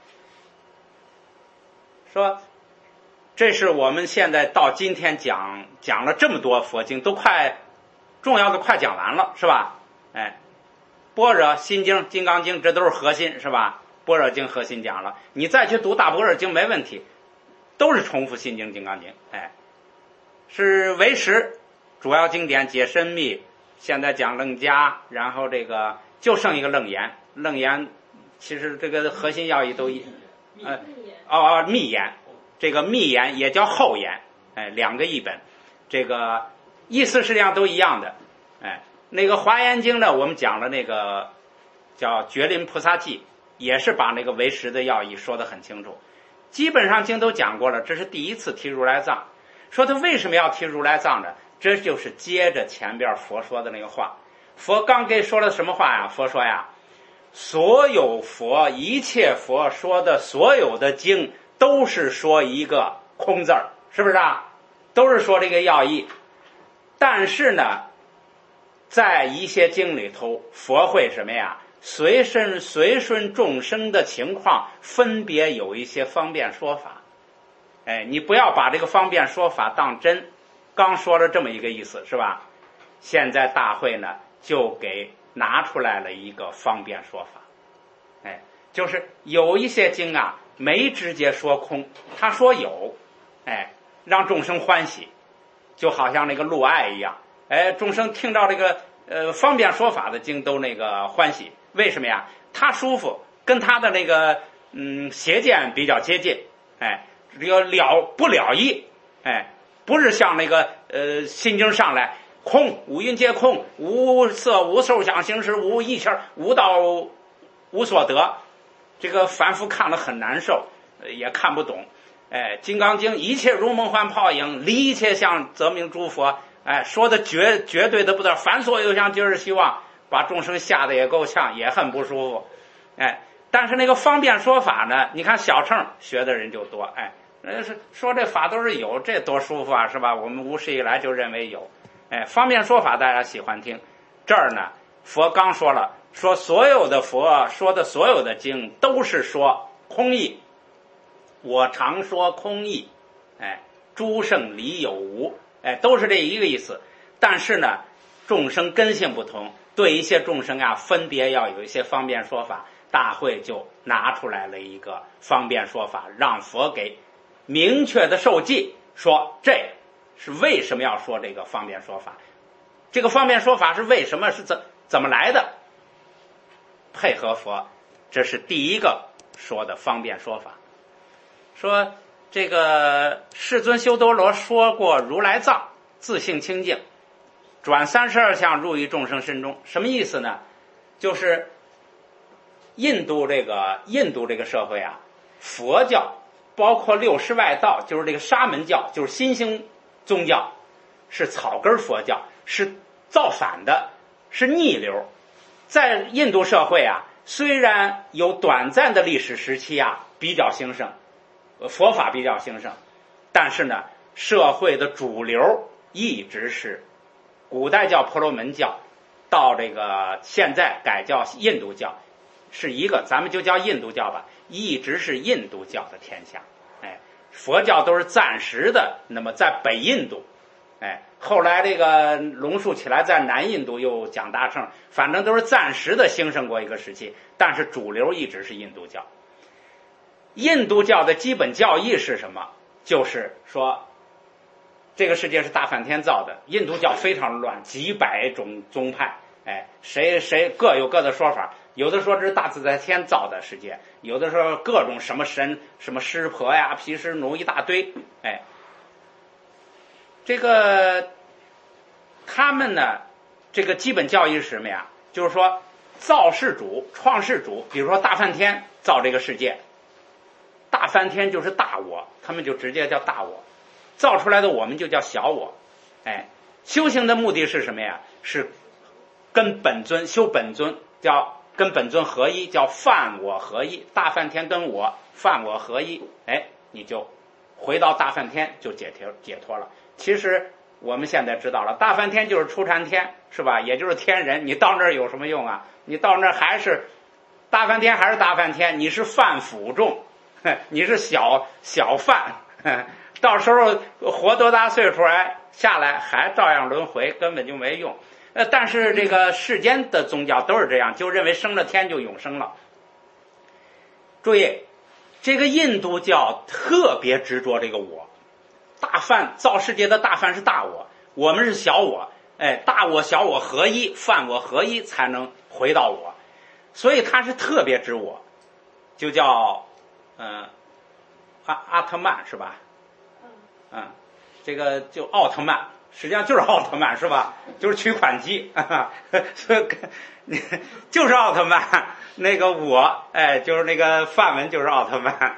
说这是我们现在到今天讲讲了这么多佛经，都快重要的快讲完了，是吧？哎，般若、心经、金刚经，这都是核心，是吧？般若经核心讲了，你再去读大般若经没问题，都是重复心经、金刚经。哎，是唯识主要经典解深密，现在讲楞伽，然后这个就剩一个楞严。楞严其实这个核心要义都一呃哦哦密言，这个密言也叫后言，哎，两个译本，这个意思实际上都一样的。哎，那个华严经呢，我们讲了那个叫觉林菩萨记，也是把那个唯识的要义说得很清楚。基本上经都讲过了，这是第一次提如来藏。说他为什么要提如来藏呢？这就是接着前边佛说的那个话。佛刚给说了什么话呀？佛说呀，所有佛一切佛说的所有的经都是说一个空字儿，是不是啊？都是说这个要义。但是呢，在一些经里头，佛会什么呀？随顺随顺众生的情况，分别有一些方便说法。哎，你不要把这个方便说法当真。刚说了这么一个意思，是吧？现在大会呢，就给拿出来了一个方便说法。哎，就是有一些经啊，没直接说空，他说有，哎，让众生欢喜，就好像那个露爱一样。哎，众生听到这个呃方便说法的经都那个欢喜，为什么呀？他舒服，跟他的那个嗯邪见比较接近，哎，这个了不了义，哎，不是像那个呃心经上来空，五蕴皆空，无色无受想行识，无一切无道无所得，这个凡夫看了很难受，也看不懂。哎，金刚经一切如梦幻泡影，离一切相则名诸佛。哎，说的绝绝对的不得，凡所有相皆是希望，把众生吓得也够呛，也很不舒服。哎，但是那个方便说法呢，你看小乘学的人就多，哎，人是说这法都是有，这多舒服啊，是吧？我们无始以来就认为有，哎，方便说法大家喜欢听。这儿呢，佛刚说了，说所有的佛说的所有的经都是说空义，我常说空义，哎，诸圣理有无，哎，都是这一个意思。但是呢，众生根性不同，对一些众生啊，分别要有一些方便说法。大会就拿出来了一个方便说法，让佛给明确的受记，说这是为什么要说这个方便说法，这个方便说法是为什么，是怎怎么来的，配合佛，这是第一个说的方便说法。说这个世尊修多罗说过如来藏自性清净，转三十二相入于众生身中，什么意思呢？就是印度这个印度这个社会啊，佛教包括六师外道，就是这个沙门教，就是新兴宗教，是草根佛教，是造反的，是逆流。在印度社会啊，虽然有短暂的历史时期啊比较兴盛，佛法比较兴盛，但是呢，社会的主流一直是古代叫婆罗门教，到这个现在改叫印度教，是一个，咱们就叫印度教吧，一直是印度教的天下。哎，佛教都是暂时的，那么在北印度，哎，后来这个龙树起来在南印度又讲大乘，反正都是暂时的兴盛过一个时期，但是主流一直是印度教。印度教的基本教义是什么？就是说这个世界是大梵天造的。印度教非常乱，几百种宗派，哎，谁谁各有各的说法。有的说这是大自在天造的世界，有的说各种什么神，什么湿婆呀、毗湿奴一大堆，哎，这个他们呢，这个基本教义是什么呀？就是说造世主、创世主，比如说大梵天造这个世界，大梵天就是大我，他们就直接叫大我，造出来的我们就叫小我。哎，修行的目的是什么呀？是跟本尊修本尊，叫跟本尊合一，叫梵我合一。大梵天跟我梵我合一，哎，你就回到大梵天就解脱解脱了。其实我们现在知道了，大梵天就是初禅天，是吧？也就是天人。你到那儿有什么用啊？你到那儿还是大梵天，还是大梵天，你是梵辅众，你是小小梵，到时候活多大岁数哎，下来还照样轮回，根本就没用。呃，但是这个世间的宗教都是这样，就认为升了天就永生了。注意，这个印度教特别执着这个我，大梵造世界的大梵是大我，我们是小我，哎，大我小我合一，梵我合一才能回到我，所以他是特别执我，就叫嗯、呃、阿阿特曼是吧？嗯，这个就奥特曼。实际上就是奥特曼是吧？就是取款机，所以就是奥特曼。那个我，哎，就是那个梵文就是奥特曼。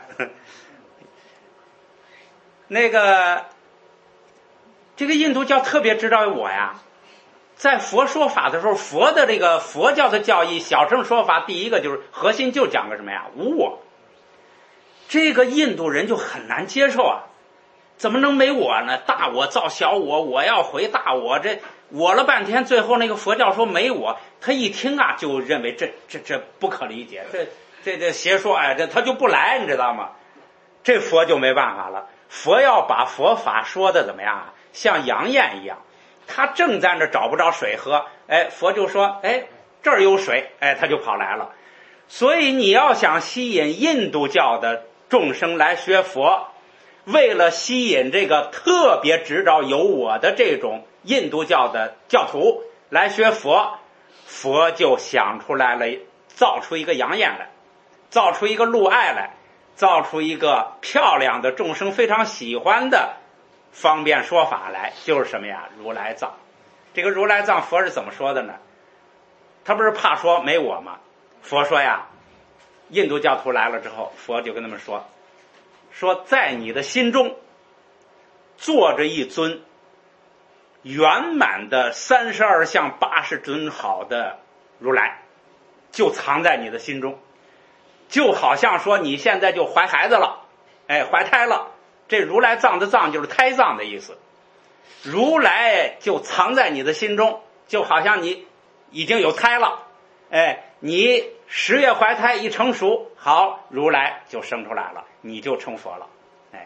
那个这个印度教特别知道我呀，在佛说法的时候，佛的这个佛教的教义，小乘说法，第一个就是核心就讲个什么呀？无我。这个印度人就很难接受啊。怎么能没我呢？大我造小我，我要回大我，这我了半天，最后那个佛教说没我，他一听啊，就认为这这这不可理解，这这这邪说，哎，这他就不来，你知道吗？这佛就没办法了，佛要把佛法说的怎么样啊？像杨艳一样，他正在那找不着水喝，哎，佛就说，哎，这儿有水，哎，他就跑来了。所以你要想吸引印度教的众生来学佛，为了吸引这个特别执着有我的这种印度教的教徒来学佛，佛就想出来了，造出一个杨艳来，造出一个陆爱来，造出一个漂亮的众生非常喜欢的方便说法来，就是什么呀？如来藏。这个如来藏佛是怎么说的呢？他不是怕说没我吗？佛说呀，印度教徒来了之后，佛就跟他们说说在你的心中坐着一尊圆满的三十二相八十尊好的如来，就藏在你的心中，就好像说你现在就怀孩子了，哎，怀胎了，这如来藏的藏就是胎藏的意思，如来就藏在你的心中，就好像你已经有胎了，哎，你十月怀胎一成熟，好，如来就生出来了，你就成佛了。哎，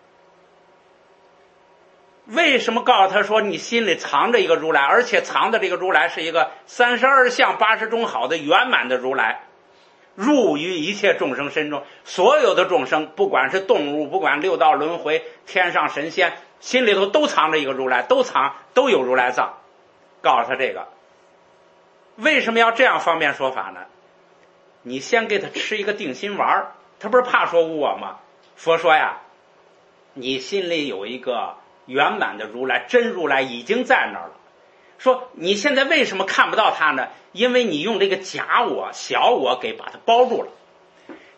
为什么告诉他说你心里藏着一个如来，而且藏的这个如来是一个三十二相八十种好的圆满的如来，入于一切众生身中，所有的众生不管是动物，不管六道轮回，天上神仙，心里头都藏着一个如来，都藏都有如来藏。告诉他这个，为什么要这样方便说法呢？你先给他吃一个定心丸，他不是怕说无我吗？佛说呀，你心里有一个圆满的如来，真如来已经在那儿了。说你现在为什么看不到他呢？因为你用这个假我小我给把它包住了。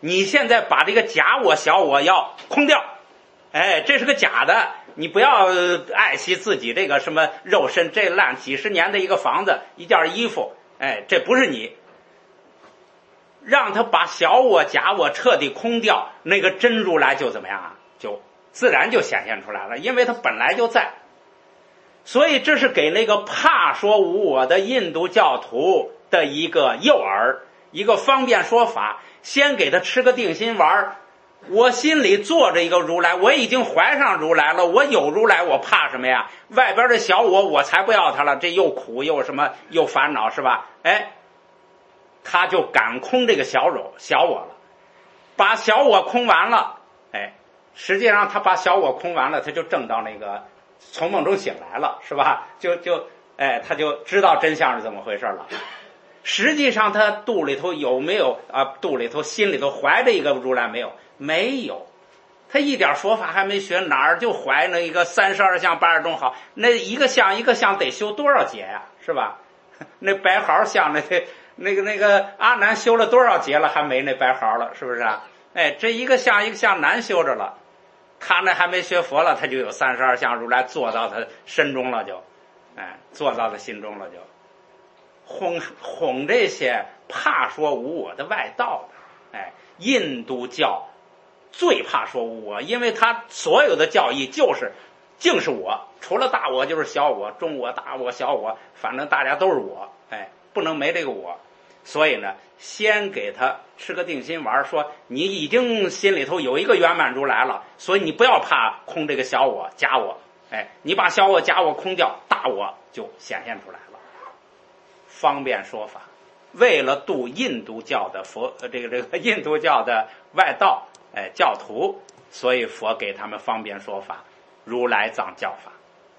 你现在把这个假我小我要空掉，哎，这是个假的，你不要爱惜自己这个什么肉身，这烂几十年的一个房子一件衣服，哎，这不是你。让他把小我假我彻底空掉，那个真如来就怎么样啊，就自然就显现出来了，因为他本来就在。所以这是给那个怕说无我的印度教徒的一个诱饵，一个方便说法，先给他吃个定心丸。我心里坐着一个如来，我已经怀上如来了，我有如来，我怕什么呀？外边的小我我才不要他了，这又苦又什么又烦恼，是吧？哎，他就敢空这个小我小我了，把小我空完了，哎，实际上他把小我空完了，他就证到那个从梦中醒来了，是吧？就就哎，他就知道真相是怎么回事了。实际上他肚里头有没有啊？肚里头心里头怀着一个如来没有？没有，他一点佛法还没学，哪儿就怀那一个三十二相八十种好？那一个相一个相得修多少劫呀、啊？是吧？那白毫相那那个那个阿难修了多少劫了，还没那白毫了，是不是啊？哎，这一个相一个相难修着了。他那还没学佛了，他就有三十二相如来坐到他身中了就，哎，坐到他心中了就，哄哄这些怕说无我的外道的，哎，印度教最怕说无我，因为他所有的教义就是净是我，除了大我就是小我，中我、大我、小我，反正大家都是我，哎，不能没这个我。所以呢，先给他吃个定心丸，说你已经心里头有一个圆满如来了，所以你不要怕空这个小我假我，哎，你把小我假我空掉，大我就显现出来了。方便说法，为了度印度教的佛，这个这个印度教的外道，哎，教徒，所以佛给他们方便说法，如来藏教法。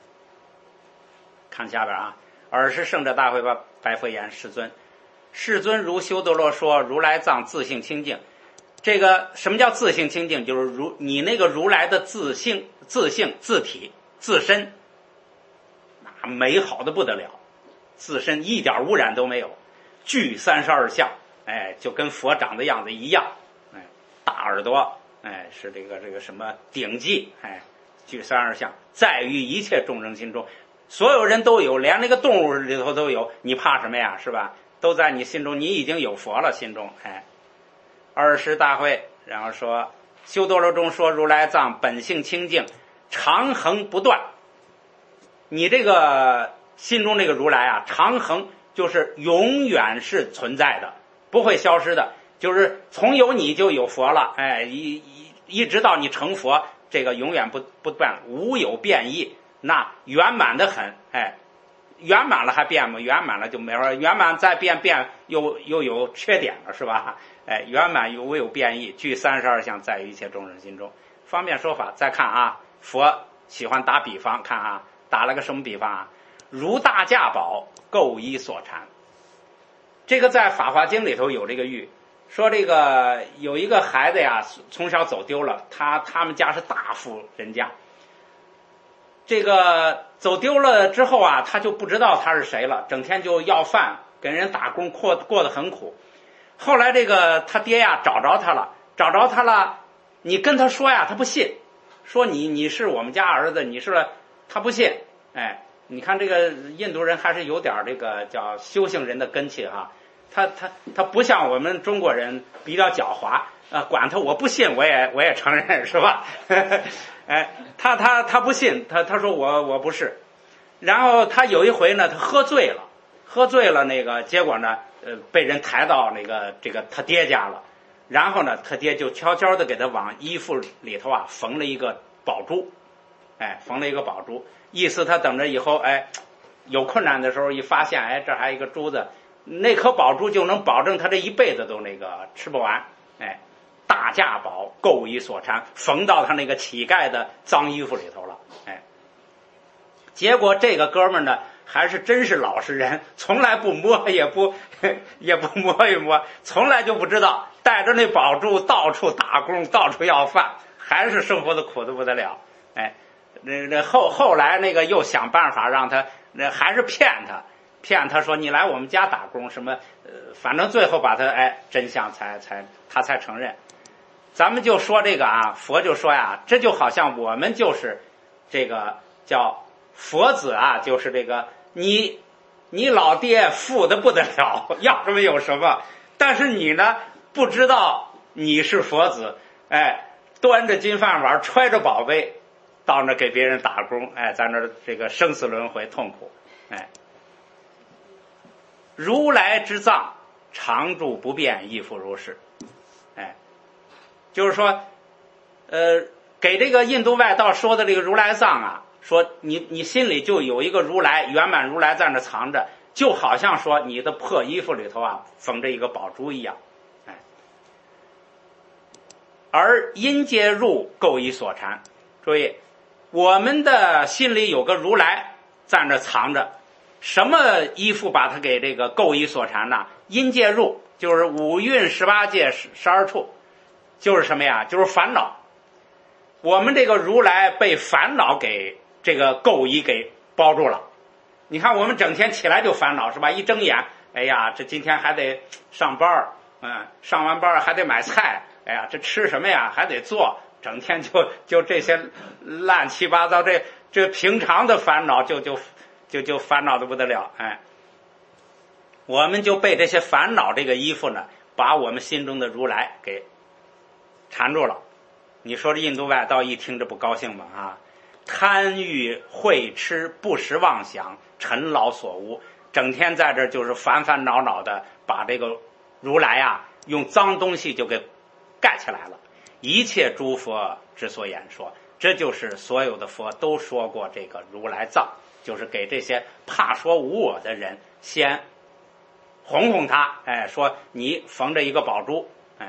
看下边啊，尔时圣者大会吧白佛言：世尊。世尊如修德罗说，如来藏自性清净。这个什么叫自性清净？就是如你那个如来的自性、自性、自体、自身，那美好的不得了，自身一点污染都没有，具三十二相，哎，就跟佛长的样子一样，哎，大耳朵，哎，是这个这个什么顶髻，哎，具三十二相，在于一切众生心中，所有人都有，连那个动物里头都有，你怕什么呀？是吧？都在你心中，你已经有佛了，心中，哎。二十大会，然后说修多罗中说，如来藏本性清净，长恒不断。你这个心中这个如来啊，长恒就是永远是存在的，不会消失的，就是从有你就有佛了，哎，一一一直到你成佛，这个永远不不断，无有变异，那圆满的很，哎。圆满了还变吗？圆满了就没法，圆满再变变又又有缺点了，是吧？哎，圆满又无有变异，具三十二相，在于一切众生心中。方便说法。再看啊，佛喜欢打比方，看啊，打了个什么比方啊？如大价宝，构衣所缠。这个在《法华经》里头有这个喻，说这个有一个孩子呀，从小走丢了，他他们家是大富人家。这个走丢了之后啊，他就不知道他是谁了，整天就要饭，给人打工，过过得很苦。后来这个他爹呀找着他了，找着他了，你跟他说呀，他不信，说你你是我们家儿子，你是，他不信。哎，你看这个印度人还是有点这个叫修行人的根气哈，他他他不像我们中国人比较狡猾啊，管他我不信我也我也承认，是吧？哎，他他他不信，他他说我我不是。然后他有一回呢，他喝醉了，喝醉了那个结果呢，呃，被人抬到那个这个他爹家了。然后呢，他爹就悄悄的给他往衣服里头啊缝了一个宝珠，哎，缝了一个宝珠，意思他等着以后，哎，有困难的时候一发现，哎，这还有一个珠子，那颗宝珠就能保证他这一辈子都那个吃不完，哎。大价宝构衣所缠，缝到他那个乞丐的脏衣服里头了，哎，结果这个哥们儿呢，还是真是老实人，从来不摸，也不也不摸一摸，从来就不知道，带着那宝珠到处打工，到处要饭，还是生活的苦的不得了，哎，那那后后来那个又想办法让他，那还是骗他。骗他说你来我们家打工什么，呃，反正最后把他哎真相才才他才承认。 咱们就说这个啊，佛就说呀，这就好像我们就是这个叫佛子啊，就是这个你你老爹富的不得了，要什么有什么，但是你呢不知道你是佛子，哎，端着金饭碗，揣着宝贝，到那给别人打工，哎，在那这个生死轮回痛苦，哎，如来之藏，常住不变，亦复如是，哎，就是说，呃，给这个印度外道说的这个如来藏啊，说你你心里就有一个如来圆满如来在那藏着，就好像说你的破衣服里头啊缝着一个宝珠一样，哎，而因皆入垢衣所缠。注意，我们的心里有个如来在那藏着，什么衣服把它给这个垢衣所缠呢？因界入就是五蕴十八界十二处，就是什么呀？就是烦恼。我们这个如来被烦恼给这个垢衣给包住了。你看我们整天起来就烦恼是吧？一睁眼，哎呀，这今天还得上班，嗯，上完班还得买菜，哎呀，这吃什么呀？还得做，整天就就这些乱七八糟，这这平常的烦恼就就就就烦恼的不得了，哎，我们就被这些烦恼这个衣服呢，把我们心中的如来给缠住了。你说这印度外道一听这不高兴吧？啊，贪欲慧痴不时妄想，尘劳所无，整天在这就是烦烦恼恼的，把这个如来啊用脏东西就给盖起来了。一切诸佛之所演说，这就是所有的佛都说过这个如来藏，就是给这些怕说无我的人先哄哄他，哎，说你缝着一个宝珠，哎，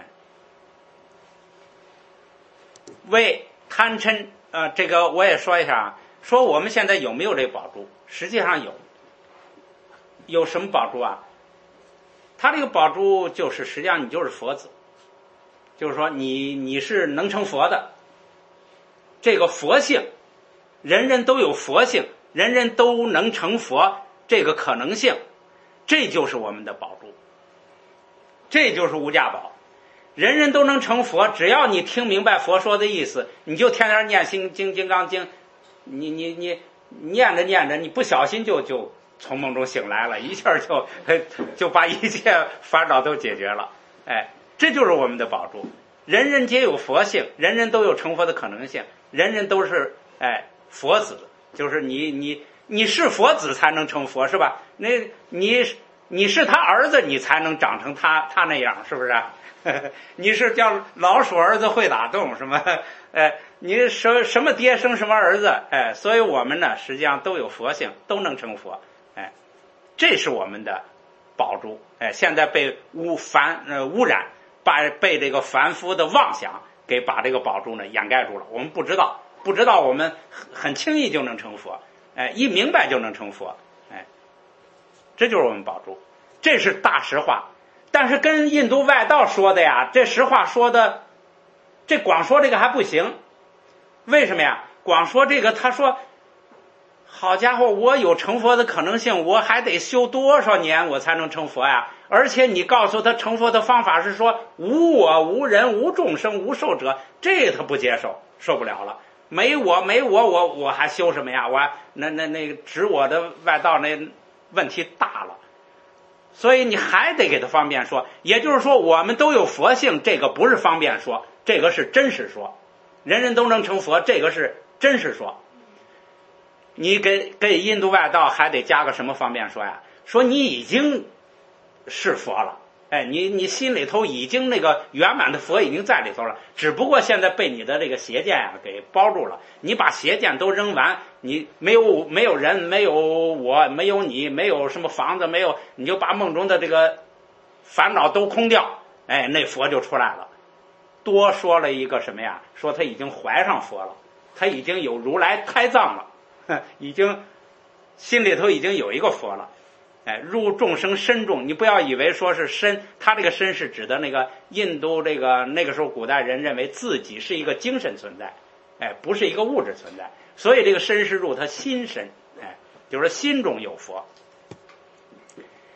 为贪嗔，呃，这个我也说一下啊，说我们现在有没有这宝珠？实际上有，有什么宝珠啊？他这个宝珠就是实际上你就是佛子，就是说你你是能成佛的，这个佛性，人人都有佛性，人人都能成佛，这个可能性，这就是我们的宝珠，这就是无价宝。人人都能成佛，只要你听明白佛说的意思，你就天天念心经、金刚经，你你你念着念着，你不小心就就从梦中醒来了，一下就就把一切烦恼都解决了。哎，这就是我们的宝珠。人人皆有佛性，人人都有成佛的可能性，人人都是哎佛子，就是你你你是佛子才能成佛是吧？那你你是他儿子，你才能长成他他那样，是不是？你是叫老鼠儿子会打洞什么？哎，你什什么爹生什么儿子？哎，所以我们呢，实际上都有佛性，都能成佛。哎，这是我们的宝珠。哎，现在被污凡呃污染，把被这个凡夫的妄想给把这个宝珠呢掩盖住了。我们不知道，不知道我们很轻易就能成佛。哎，一明白就能成佛。哎，这就是我们宝珠，这是大实话。但是跟印度外道说的呀，这实话说的，这光说这个还不行。为什么呀？光说这个，他说，好家伙，我有成佛的可能性，我还得修多少年我才能成佛呀？而且你告诉他成佛的方法是说无我无人无众生无寿者，这他不接受，受不了了。没我没我我我还修什么呀？我那那那个指我的外道那问题大了。所以你还得给他方便说，也就是说我们都有佛性，这个不是方便说，这个是真实说，人人都能成佛，这个是真实说。你给给印度外道还得加个什么方便说呀？说你已经是佛了，哎，你你心里头已经那个圆满的佛已经在里头了，只不过现在被你的这个邪见啊给包住了。你把邪见都扔完，你没有没有人，没有我，没有你，没有什么房子，没有，你就把梦中的这个烦恼都空掉，哎，那佛就出来了。多说了一个什么呀？说他已经怀上佛了，他已经有如来胎藏了，已经心里头已经有一个佛了。哎，入众生身中，你不要以为说是身，他这个身是指的那个印度这个那个时候古代人认为自己是一个精神存在，哎，不是一个物质存在，所以这个身是入他心身，哎，就是心中有佛。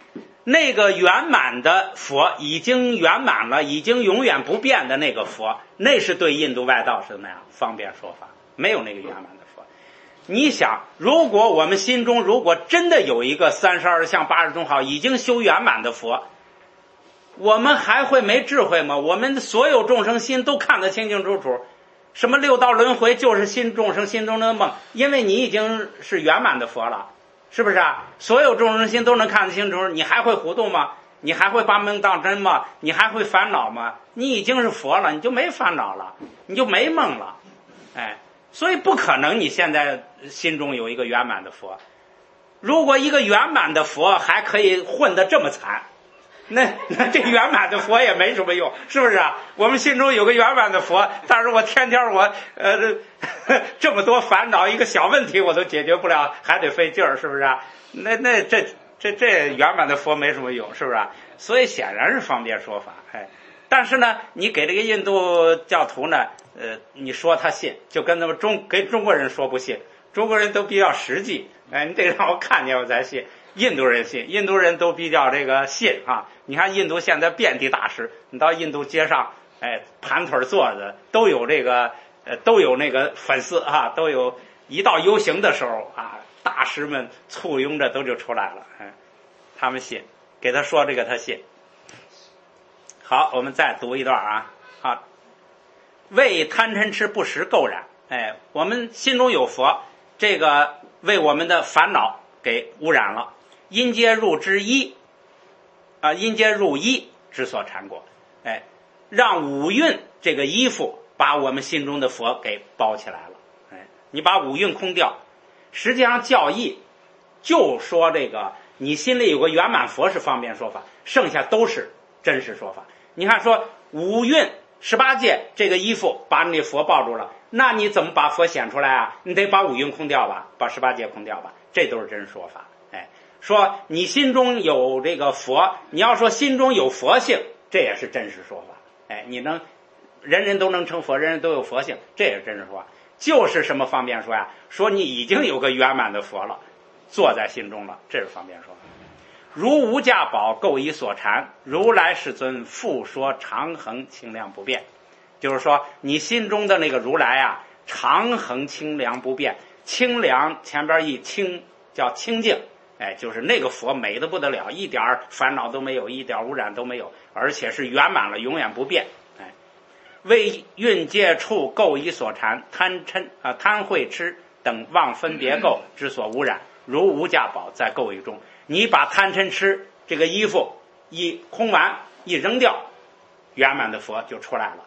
那个圆满的佛已经圆满了，已经永远不变的那个佛，那是对印度外道是怎么样方便说法，没有那个圆满的佛。你想，如果我们心中如果真的有一个三十二相八十种好已经修圆满的佛，我们还会没智慧吗？我们所有众生心都看得清清楚楚，什么六道轮回就是心众生心中的梦，因为你已经是圆满的佛了，是不是啊？所有众生心都能看得清楚，你还会糊涂吗？你还会把梦当真吗？你还会烦恼吗？你已经是佛了，你就没烦恼了，你就没梦了，哎，所以不可能你现在心中有一个圆满的佛。如果一个圆满的佛还可以混得这么惨，那那这圆满的佛也没什么用，是不是啊？我们心中有个圆满的佛，但是我天天我呃这么多烦恼，一个小问题我都解决不了，还得费劲儿，是不是啊？那那这这这圆满的佛没什么用，是不是啊？所以显然是方便说法，哎，但是呢，你给这个印度教徒呢，呃，你说他信，就跟他们中给中国人说不信，中国人都比较实际，哎，你得让我看见我才信。印度人信，印度人都比较这个信啊。你看印度现在遍地大师，你到印度街上，哎，盘腿坐着都有这个，呃，都有那个粉丝啊，都有一到游行的时候啊，大师们簇拥着都就出来了，哎，他们信，给他说这个他信。好，我们再读一段啊，啊，为贪嗔痴不识垢染，哎，我们心中有佛，这个为我们的烦恼给污染了。因皆入之一，啊，因皆入一之所缠过，哎，让五蕴这个衣服把我们心中的佛给包起来了，哎，你把五蕴空掉，实际上教义就说这个你心里有个圆满佛是方便说法，剩下都是真实说法。你看说五蕴十八界这个衣服把你佛抱住了，那你怎么把佛显出来啊？你得把五蕴空掉吧，把十八界空掉吧，这都是真说法。哎，说你心中有这个佛，你要说心中有佛性，这也是真实说法。哎，你能人人都能成佛，人人都有佛性，这也是真实说法。就是什么方便说呀？说你已经有个圆满的佛了，坐在心中了，这是方便说法。如无价宝垢以所缠，如来世尊复说常恒清凉不变。就是说你心中的那个如来啊，常恒清凉不变。清凉前边一清叫清净，哎，就是那个佛美得不得了，一点烦恼都没有，一点污染都没有，而且是圆满了，永远不变。哎，为蕴界处垢以所缠，贪嗔啊贪慧痴等妄分别垢之所污染，如无价宝在垢域中。你把贪嗔痴这个衣服一空完一扔掉，圆满的佛就出来了。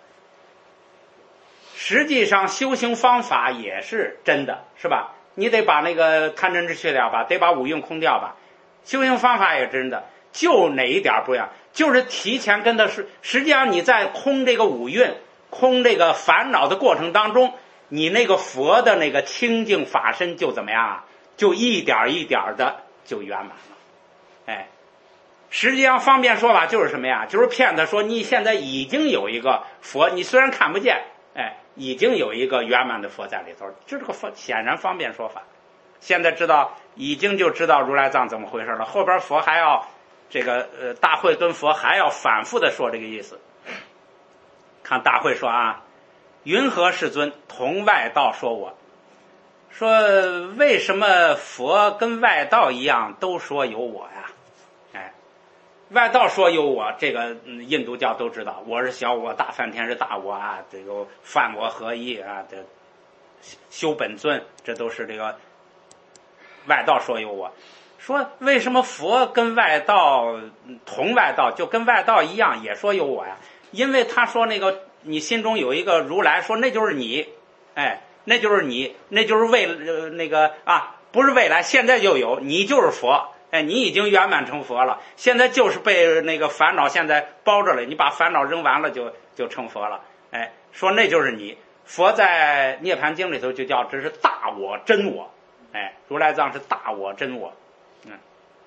实际上修行方法也是真的，是吧？你得把那个贪嗔痴去掉吧，得把五蕴空掉吧。修行方法也真的，就哪一点不一样？就是提前跟他说，实际上你在空这个五蕴、空这个烦恼的过程当中，你那个佛的那个清净法身就怎么样啊？就一点一点的就圆满了。哎，实际上方便说法就是什么呀？就是骗他说你现在已经有一个佛，你虽然看不见，哎，已经有一个圆满的佛在里头，就这个显然方便说法。现在知道，已经就知道如来藏怎么回事了。后边佛还要这个呃大会跟佛还要反复的说这个意思。看大会说啊，云何世尊同外道说我？说为什么佛跟外道一样都说有我呀？哎，外道说有我，这个、嗯、印度教都知道，我是小我，大梵天是大我啊，这个梵我合一啊，这修本尊，这都是这个外道说有我。说为什么佛跟外道同外道就跟外道一样也说有我呀？因为他说那个你心中有一个如来，说那就是你，哎，那就是你，那就是未、呃、那个啊，不是未来，现在就有，你就是佛，哎，你已经圆满成佛了，现在就是被那个烦恼现在包着了，你把烦恼扔完了就就成佛了，哎，说那就是你。佛在涅槃经里头就叫这是大我真我，哎，如来藏是大我真我。嗯，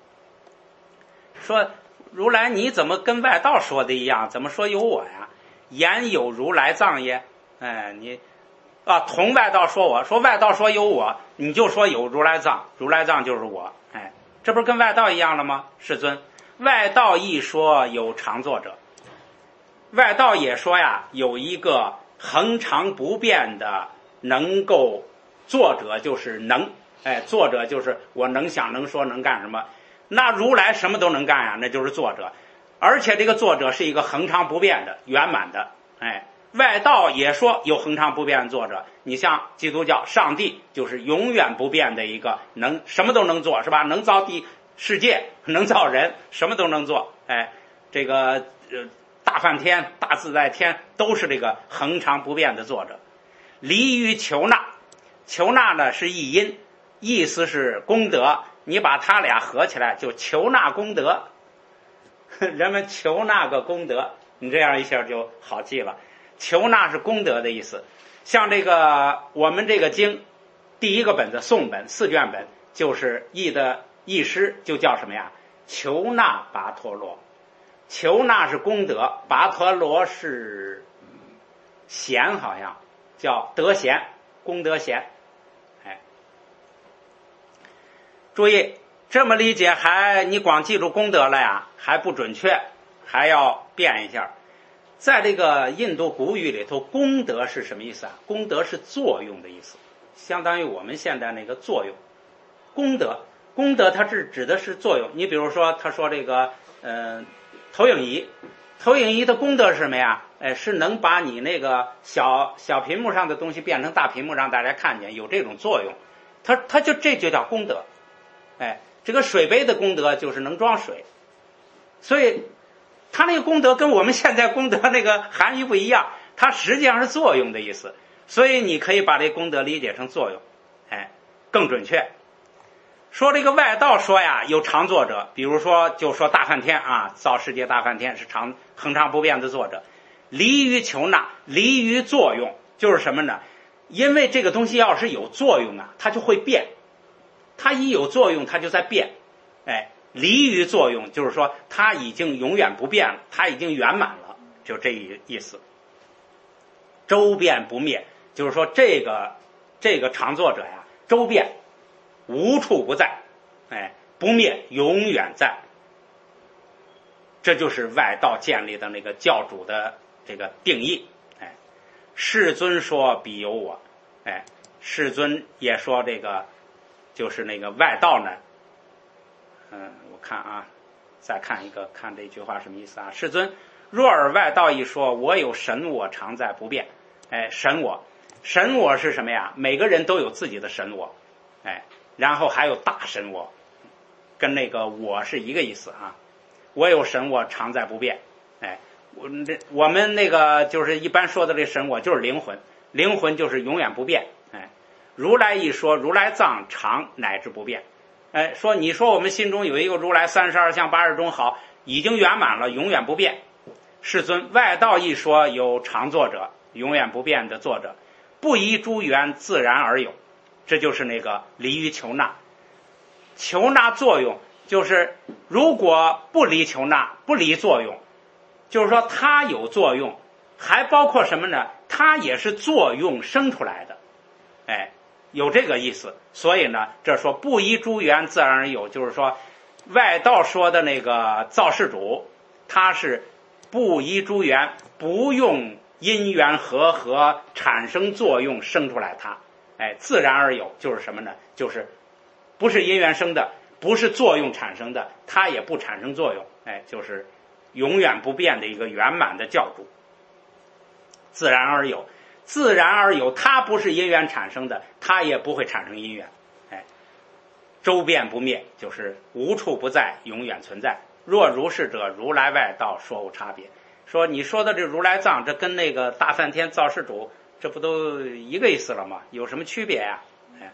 说如来你怎么跟外道说的一样？怎么说有我呀？言有如来藏耶？哎，你啊，同外道说我，说外道说有我，你就说有如来藏，如来藏就是我，哎，这不是跟外道一样了吗？世尊， 外道一说有常作者，外道也说呀，有一个恒常不变的能够作者，就是能，哎，作者就是我能想能说能干什么。那如来什么都能干呀，那就是作者，而且这个作者是一个恒常不变的圆满的。哎，外道也说有恒常不变的作者，你像基督教，上帝就是永远不变的一个能什么都能做，是吧？能造地世界，能造人，什么都能做。哎，这个呃大梵天、大自在天都是这个恒常不变的作者。离于求那，求那呢是译音，意思是功德，你把它俩合起来就求那功德，人们求那个功德，你这样一下就好记了。求那是功德的意思。像这个我们这个经第一个本子宋本四卷本，就是译的译诗就叫什么呀？求那跋陀罗。求那是功德，跋陀罗是贤，好像叫德贤，功德贤。哎，注意这么理解还你光记住功德了呀还不准确，还要变一下。在这个印度古语里头，功德是什么意思啊？功德是作用的意思，相当于我们现在那个作用。功德，功德它是指的是作用。你比如说他说这个呃投影仪，投影仪的功德是什么呀？哎，是能把你那个小小屏幕上的东西变成大屏幕让大家看见，有这种作用。它它就这就叫功德。哎，这个水杯的功德就是能装水，所以它那个功德跟我们现在功德那个含义不一样，它实际上是作用的意思。所以你可以把这功德理解成作用，哎，更准确。说这个外道说呀有常作者，比如说就说大梵天啊，造世界大梵天是常恒常不变的作者。离于求那，离于作用就是什么呢？因为这个东西要是有作用啊，它就会变，它一有作用它就在变。哎，离于作用就是说它已经永远不变了，它已经圆满了，就这意思。周变不灭就是说这个这个常作者呀，周变无处不在，哎，不灭永远在。这就是外道建立的那个教主的这个定义。哎，世尊说彼有我，哎，世尊也说这个就是那个外道呢，嗯，我看啊，再看一个，看这句话什么意思啊？世尊若尔外道一说，我有神我常在不变。哎，神我，神我是什么呀？每个人都有自己的神我，哎，然后还有大神我，跟那个我是一个意思啊。我有神我常在不变。哎，我这我们那个就是一般说的这神我就是灵魂，灵魂就是永远不变。哎，如来一说，如来藏常乃至不变。哎，说你说我们心中有一个如来三十二相八十种好，已经圆满了，永远不变。世尊外道一说有常作者，永远不变的作者，不依诸缘自然而有。这就是那个离于求那。求那作用就是如果不离求那，不离作用，就是说它有作用，还包括什么呢？它也是作用生出来的。哎，有这个意思。所以呢，这说不依诸缘自然而有，就是说外道说的那个造世主，他是不依诸缘，不用因缘和合产生作用生出来它。哎，自然而有就是什么呢？就是不是因缘生的，不是作用产生的，它也不产生作用。哎，就是永远不变的一个圆满的教主。自然而有，自然而有，它不是因缘产生的，它也不会产生因缘。哎，周变不灭就是无处不在，永远存在。若如是者，如来外道说无差别。说你说的这如来藏，这跟那个大梵天造世主，这不都一个意思了吗？有什么区别呀？哎，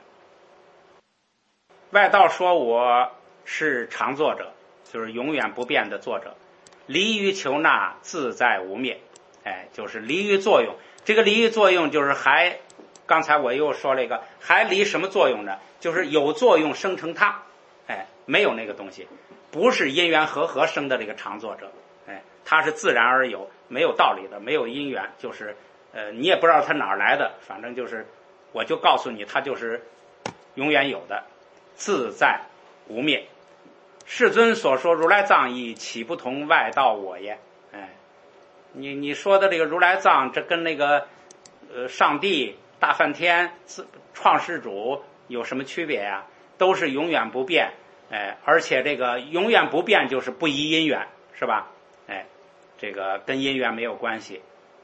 外道说我是常作者，就是永远不变的作者。离于求那，自在无灭。哎，就是离于作用。这个离于作用就是还，刚才我又说了一个，还离什么作用呢？就是有作用生成它。哎，没有那个东西，不是因缘和合生的这个常作者。哎，它是自然而有，没有道理的，没有因缘，就是呃，你也不知道它哪儿来的，反正就是我就告诉你，它就是永远有的，自在无灭。 世尊所说如来藏义，岂不同外道我也？哎，你你说的这个如来藏，这跟那个呃上帝、大梵天、创世主有什么区别呀？都是永远不变，哎，而且这个永远不变就是不依因缘，是吧？哎，这个跟因缘没有关系。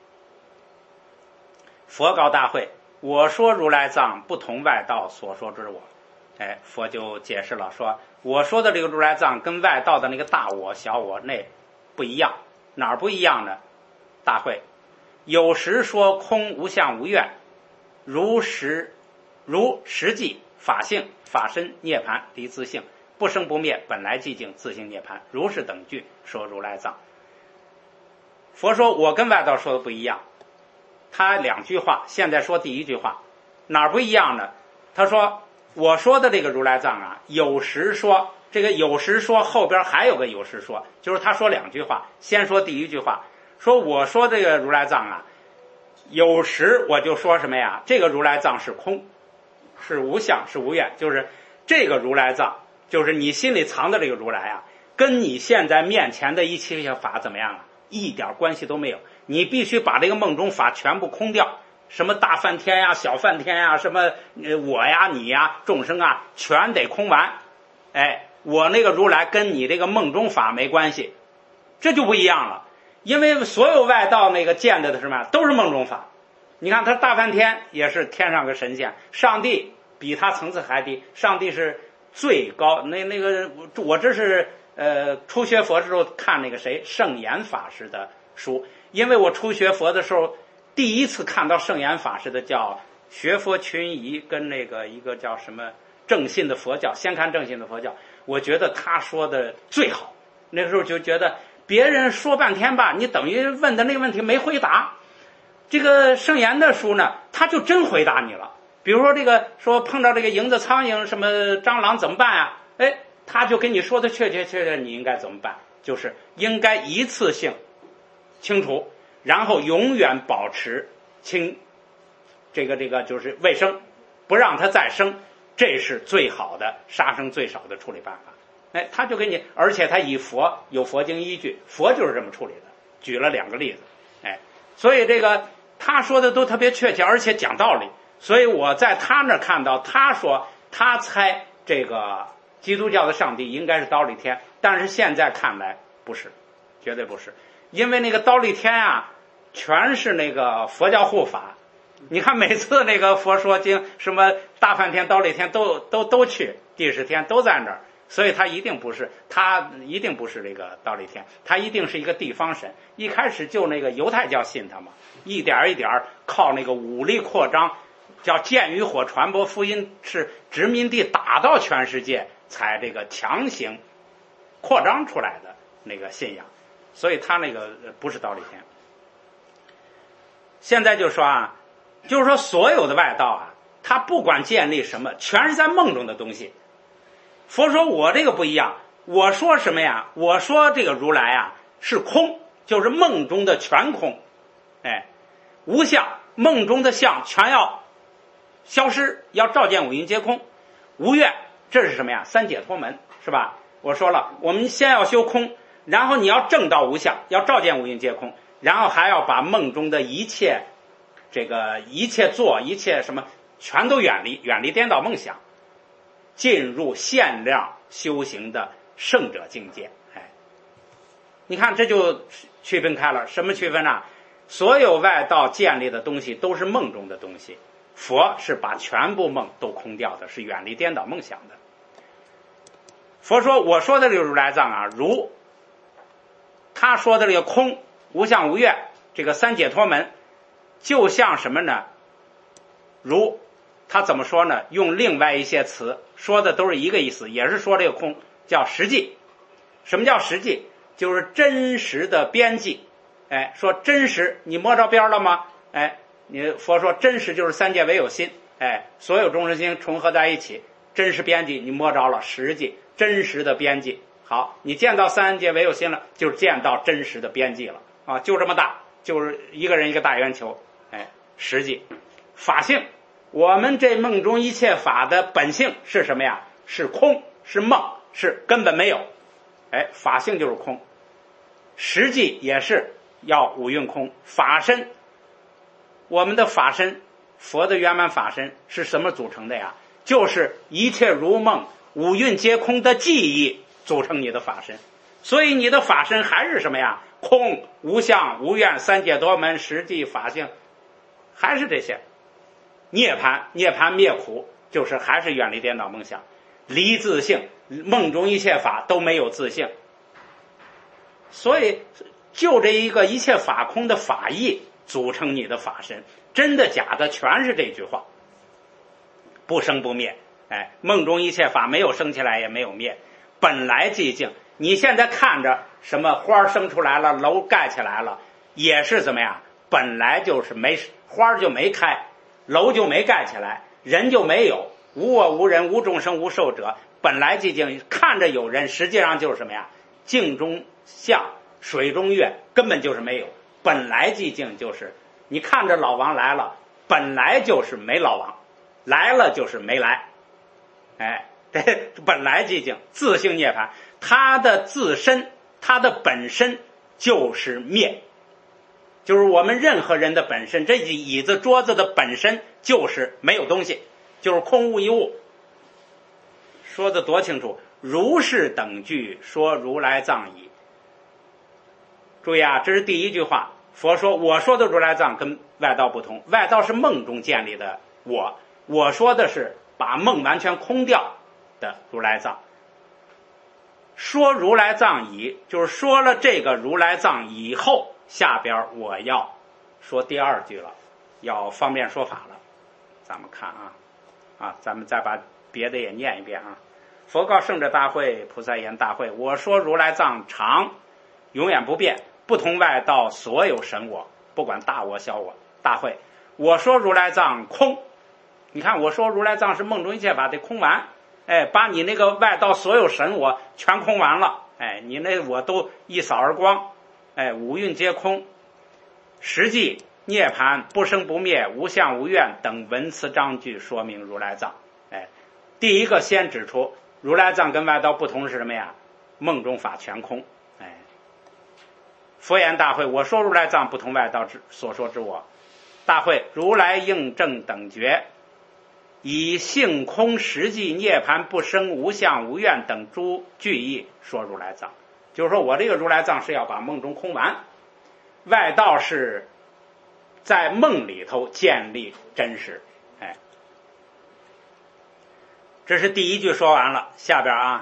佛告大会，我说如来藏不同外道所说之我。哎，佛就解释了，说我说的这个如来藏跟外道的那个大我、小我那不一样，哪儿不一样呢？大会有时说空无相无愿，如实如实际法性法身涅槃离自性，不生不灭本来寂静自性涅槃，如是等句说如来藏。佛说我跟外道说的不一样，他两句话，现在说第一句话，哪儿不一样呢？他说我说的这个如来藏啊，有时说，这个有时说后边还有个有时说，就是他说两句话，先说第一句话，说我说这个如来藏啊，有时我就说什么呀？这个如来藏是空，是无相，是无愿，就是这个如来藏，就是你心里藏的这个如来啊，跟你现在面前的一切法怎么样啊？一点关系都没有。你必须把这个梦中法全部空掉。什么大梵天呀、小梵天呀、什么我呀、你呀、众生啊，全得空完。哎，我那个如来跟你这个梦中法没关系，这就不一样了。因为所有外道那个见的的什么都是梦中法。你看他大梵天也是天上个神仙，上帝比他层次还低，上帝是最高。那那个我这是呃初学佛的时候看那个谁圣严法师的书，因为我初学佛的时候。第一次看到圣严法师的叫学佛群疑，跟那个一个叫什么正信的佛教，先看正信的佛教，我觉得他说的最好。那个时候就觉得别人说半天吧，你等于问的那个问题没回答。这个圣严的书呢，他就真回答你了。比如说这个说碰到这个蝇子、苍蝇、什么蟑螂怎么办啊？哎，他就跟你说的确确确确，你应该怎么办？就是应该一次性清除。然后永远保持清，这个这个就是卫生，不让它再生，这是最好的杀生最少的处理办法。哎，他就给你，而且他以佛有佛经依据，佛就是这么处理的，举了两个例子。哎，所以这个他说的都特别确切，而且讲道理。所以我在他那儿看到，他说他猜这个基督教的上帝应该是忉利天，但是现在看来不是，绝对不是。因为那个忉利天啊，全是那个佛教护法。你看每次那个佛说经，什么大梵天、忉利天都都都去，第十天都在那儿，所以他一定不是，他一定不是这个忉利天，他一定是一个地方神。一开始就那个犹太教信他嘛，一点一点靠那个武力扩张，叫箭与火传播福音，是殖民地打到全世界才这个强行扩张出来的那个信仰。所以他那个不是忉利天。现在就说啊，就是说所有的外道啊，他不管建立什么，全是在梦中的东西。佛说我这个不一样，我说什么呀？我说这个如来啊是空，就是梦中的全空。哎，无相，梦中的相全要消失，要照见五蕴皆空。无愿，这是什么呀？三解脱门，是吧？我说了，我们先要修空。然后你要证到无相，要照见五蕴皆空，然后还要把梦中的一切这个一切做一切什么全都远离，远离颠倒梦想，进入限量修行的圣者境界。哎，你看这就区分开了。什么区分啊？所有外道建立的东西都是梦中的东西，佛是把全部梦都空掉的，是远离颠倒梦想的。佛说我说的这个如来藏啊，如他说的这个空无相无愿，这个三解脱门，就像什么呢？如他怎么说呢？用另外一些词说的都是一个意思，也是说这个空叫实际。什么叫实际？就是真实的边际。哎，说真实，你摸着边了吗？哎，你佛说真实就是三界唯有心。哎，所有众生心重合在一起，真实边际你摸着了，实际真实的边际。好，你见到三界唯有心了，就是见到真实的边际了啊，就这么大，就是一个人一个大圆球。哎，实际法性，我们这梦中一切法的本性是什么呀？是空，是梦， 是根本没有，哎，法性就是空，实际也是要五蕴空。法身，我们的法身，佛的圆满法身是什么组成的呀？就是一切如梦，五蕴皆空的记忆组成你的法身。所以你的法身还是什么呀？空、无相、无愿、三界多门、实际、法性，还是这些。涅槃，涅槃灭苦，就是还是远离颠倒梦想，离自性，梦中一切法都没有自性。所以就这一个一切法空的法义组成你的法身，真的假的全是这句话。不生不灭，哎，梦中一切法没有生起来也没有灭，本来寂静。你现在看着什么花生出来了，楼盖起来了，也是怎么样？本来就是没花就没开，楼就没盖起来，人就没有，无我无人无众生无寿者，本来寂静。看着有人，实际上就是什么呀？镜中像，水中月，根本就是没有。本来寂静就是你看着老王来了，本来就是没老王，来了就是没来，哎，这本来寂静，自性涅槃。它的自身，它的本身就是灭，就是我们任何人的本身，这椅子桌子的本身就是没有东西，就是空无一物。说的多清楚，如是等句说如来藏矣。注意啊，这是第一句话。佛说，我说的如来藏跟外道不同，外道是梦中建立的我，我说的是把梦完全空掉的如来藏。说如来藏矣，就是说了这个如来藏以后，下边我要说第二句了，要方便说法了。咱们看啊，啊，咱们再把别的也念一遍啊。佛告圣者大会，菩萨言大会，我说如来藏常，永远不变，不同外道所有神我，不管大我小我。大会，我说如来藏空，你看我说如来藏是梦中一切法得空完。哎，把你那个外道所有神我全空完了，哎，你那我都一扫而光，哎，五蕴皆空，实际涅槃不生不灭，无相无愿等文词章句说明如来藏。哎，第一个先指出如来藏跟外道不同是什么呀？梦中法全空。哎，佛言大会，我说如来藏不同外道之所说之我。大会，如来应正等觉，以性空实际涅槃不生无相无愿等诸句意说如来藏。就是说我这个如来藏是要把梦中空完，外道是在梦里头建立真实。哎，这是第一句说完了。下边啊，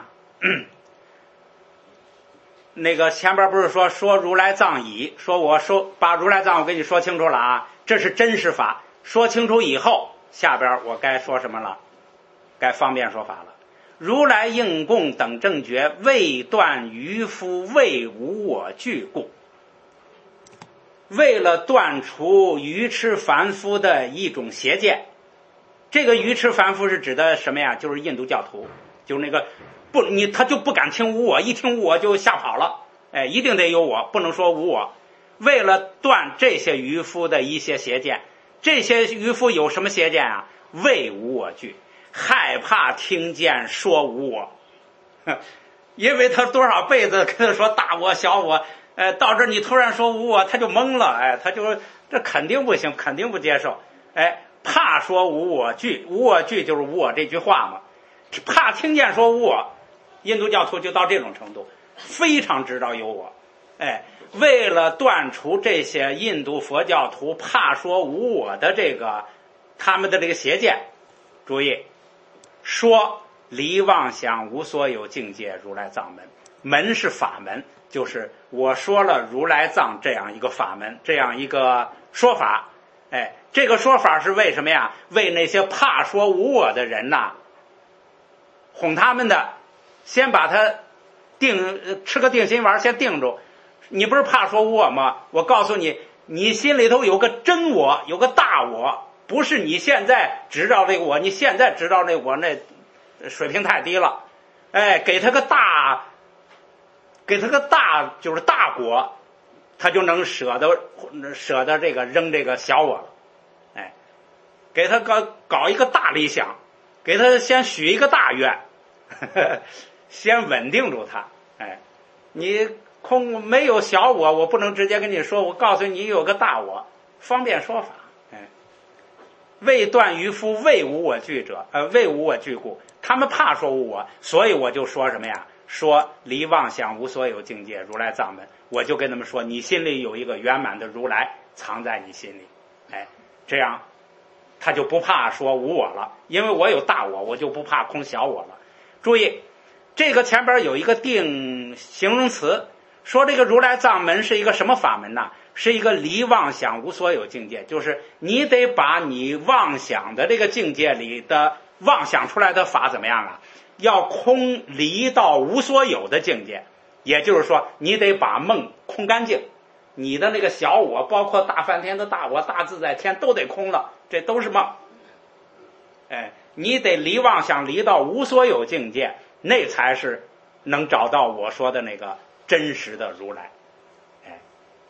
那个前边不是说说如来藏矣，说我说把如来藏我给你说清楚了啊，这是真实法。说清楚以后，下边我该说什么了？该方便说法了。如来应供等正觉，未断愚夫未无我惧故。为了断除愚痴凡夫的一种邪见，这个愚痴凡夫是指的什么呀？就是印度教徒，就是那个不你他就不敢听无我，一听无我就吓跑了。哎，一定得有我，不能说无我。为了断这些愚夫的一些邪见，这些愚夫有什么邪见啊？畏无我惧，害怕听见说无我，因为他多少辈子跟他说大我小我，呃，到这你突然说无我，他就懵了，哎，他就这肯定不行，肯定不接受，哎，怕说无我惧，无我惧就是无我这句话嘛，怕听见说无我，印度教徒就到这种程度，非常知道有我，哎，为了断除这些印度佛教徒怕说无我的这个他们的这个邪见，注意说离妄想无所有境界如来藏门，门是法门，就是我说了如来藏这样一个法门，这样一个说法。哎，这个说法是为什么呀？为那些怕说无我的人呐，哄他们的，先把他定吃个定心丸，先定住。你不是怕说无我吗？我告诉你，你心里头有个真我，有个大我，不是你现在知道这个我，你现在知道那我那水平太低了。哎，给他个大，给他个大就是大果，他就能舍得舍得这个扔这个小我了。哎，给他搞搞一个大理想，给他先许一个大愿，呵呵先稳定住它。哎，你空没有小我，我不能直接跟你说，我告诉你有个大我，方便说法。哎，未断于夫未无我惧者，呃，未无我惧故。他们怕说无我，所以我就说什么呀？说离妄想无所有境界，如来藏门。我就跟他们说，你心里有一个圆满的如来藏在你心里。哎，这样他就不怕说无我了，因为我有大我，我就不怕空小我了。注意，这个前边有一个定形容词，说这个如来藏门是一个什么法门呢？是一个离妄想无所有境界，就是你得把你妄想的这个境界里的妄想出来的法怎么样啊？要空离到无所有的境界，也就是说，你得把梦空干净，你的那个小我，包括大梵天的大我、大自在天都得空了，这都是梦。哎，你得离妄想离到无所有境界，那才是能找到我说的那个真实的如来。哎，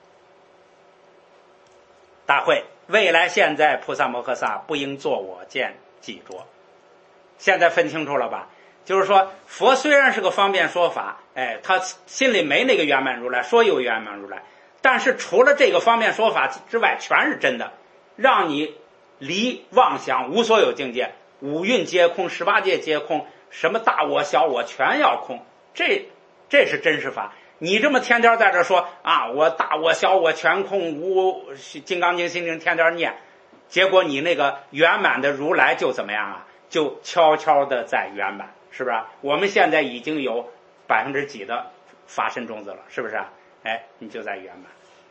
大会，未来现在菩萨摩诃萨不应作我见记着。现在分清楚了吧？就是说，佛虽然是个方便说法，哎，他心里没那个圆满如来，说有圆满如来，但是除了这个方便说法之外，全是真的，让你离妄想无所有境界，五蕴皆空，十八界皆空，什么大我小我全要空，这这是真实法。你这么天天在这说啊，我大我小我全空，无金刚经心经天天念，结果你那个圆满的如来就怎么样啊？就悄悄的在圆满，是不是？我们现在已经有百分之几的法身种子了，是不是？哎，你就在圆满。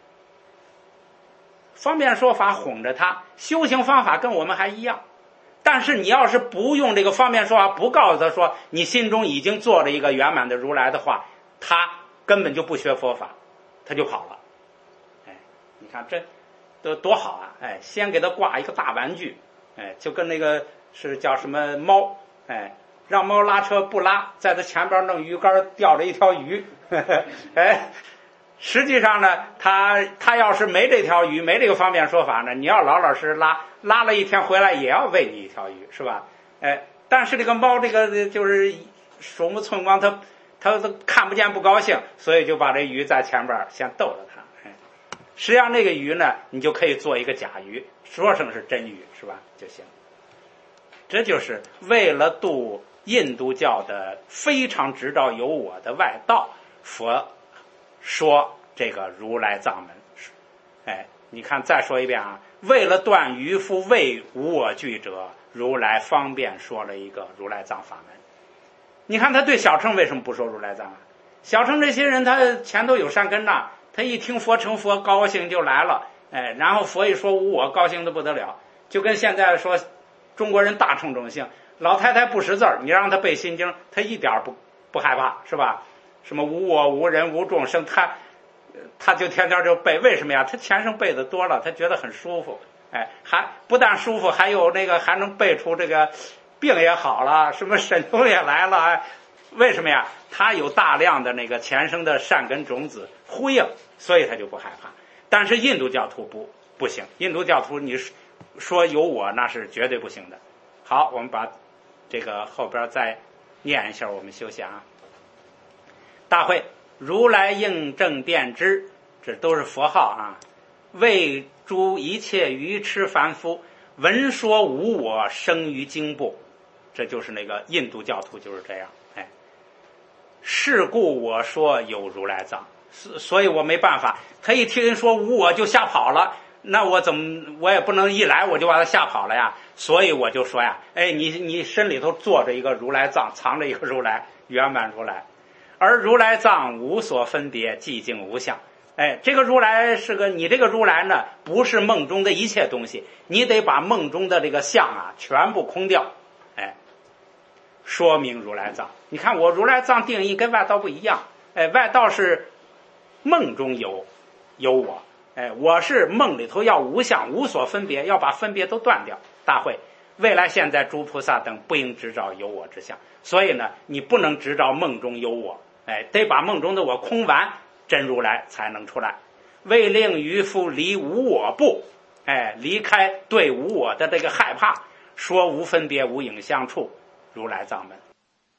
方便说法哄着他，修行方法跟我们还一样，但是你要是不用这个方便说法，不告诉他说你心中已经做了一个圆满的如来的话，他根本就不学佛法，他就跑了。哎，你看这都多好啊！哎，先给他挂一个大玩具，哎，就跟那个是叫什么猫，哎，让猫拉车不拉，在他前边弄鱼竿吊着一条鱼，呵呵，哎，实际上呢，他他要是没这条鱼，没这个方便说法呢，你要老老实实拉，拉了一天回来也要喂你一条鱼，是吧？哎，但是这个猫这个就是手目寸光，他他他看不见不高兴，所以就把这鱼在前边先逗着他。哎，实际上那个鱼呢，你就可以做一个假鱼，说成是真鱼，是吧？就行。这就是为了度印度教的非常执照有我的外道，佛说这个如来藏门。哎，你看再说一遍啊，为了断愚夫未无我惧者，如来方便说了一个如来藏法门。你看他对小乘为什么不说如来藏啊？小乘这些人他前头有善根呐，他一听佛成佛高兴就来了，哎，然后佛一说无我，高兴的不得了，就跟现在说中国人大乘种姓，老太太不识字儿，你让她背心经，她一点不不害怕，是吧？什么无我无人无众生，她她就天天就背，为什么呀？她前生背的多了，她觉得很舒服，哎，还不但舒服，还有那个还能背出这个病也好了，什么神通也来了，哎，为什么呀？她有大量的那个前生的善根种子呼应，所以她就不害怕。但是印度教徒不不行，印度教徒你说有我那是绝对不行的。好，我们把这个后边再念一下，我们休息啊。大会，如来应正遍知，这都是佛号啊。为诸一切愚痴凡夫，闻说无我，生于经部。这就是那个印度教徒就是这样。哎，是故我说有如来藏，所以我没办法。他一听人说无我就吓跑了。那我怎么我也不能一来我就把他吓跑了呀，所以我就说呀，哎，你你身里头坐着一个如来藏，藏着一个如来，圆满如来，而如来藏无所分别，寂静无相。哎，这个如来是个，你这个如来呢，不是梦中的一切东西，你得把梦中的这个相啊全部空掉。哎，说明如来藏。你看我如来藏定义跟外道不一样，哎，外道是梦中有有我。哎，我是梦里头要无相无所分别，要把分别都断掉。大会，未来现在诸菩萨等不应执照有我之相，所以呢，你不能执照梦中有我，哎，得把梦中的我空完，真如来才能出来。为令愚夫离无我不，哎，离开对无我的这个害怕，说无分别无影相处，如来藏门。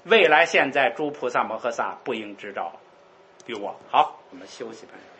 未来现在诸菩萨摩诃萨不应知道于我。好，我们休息半天。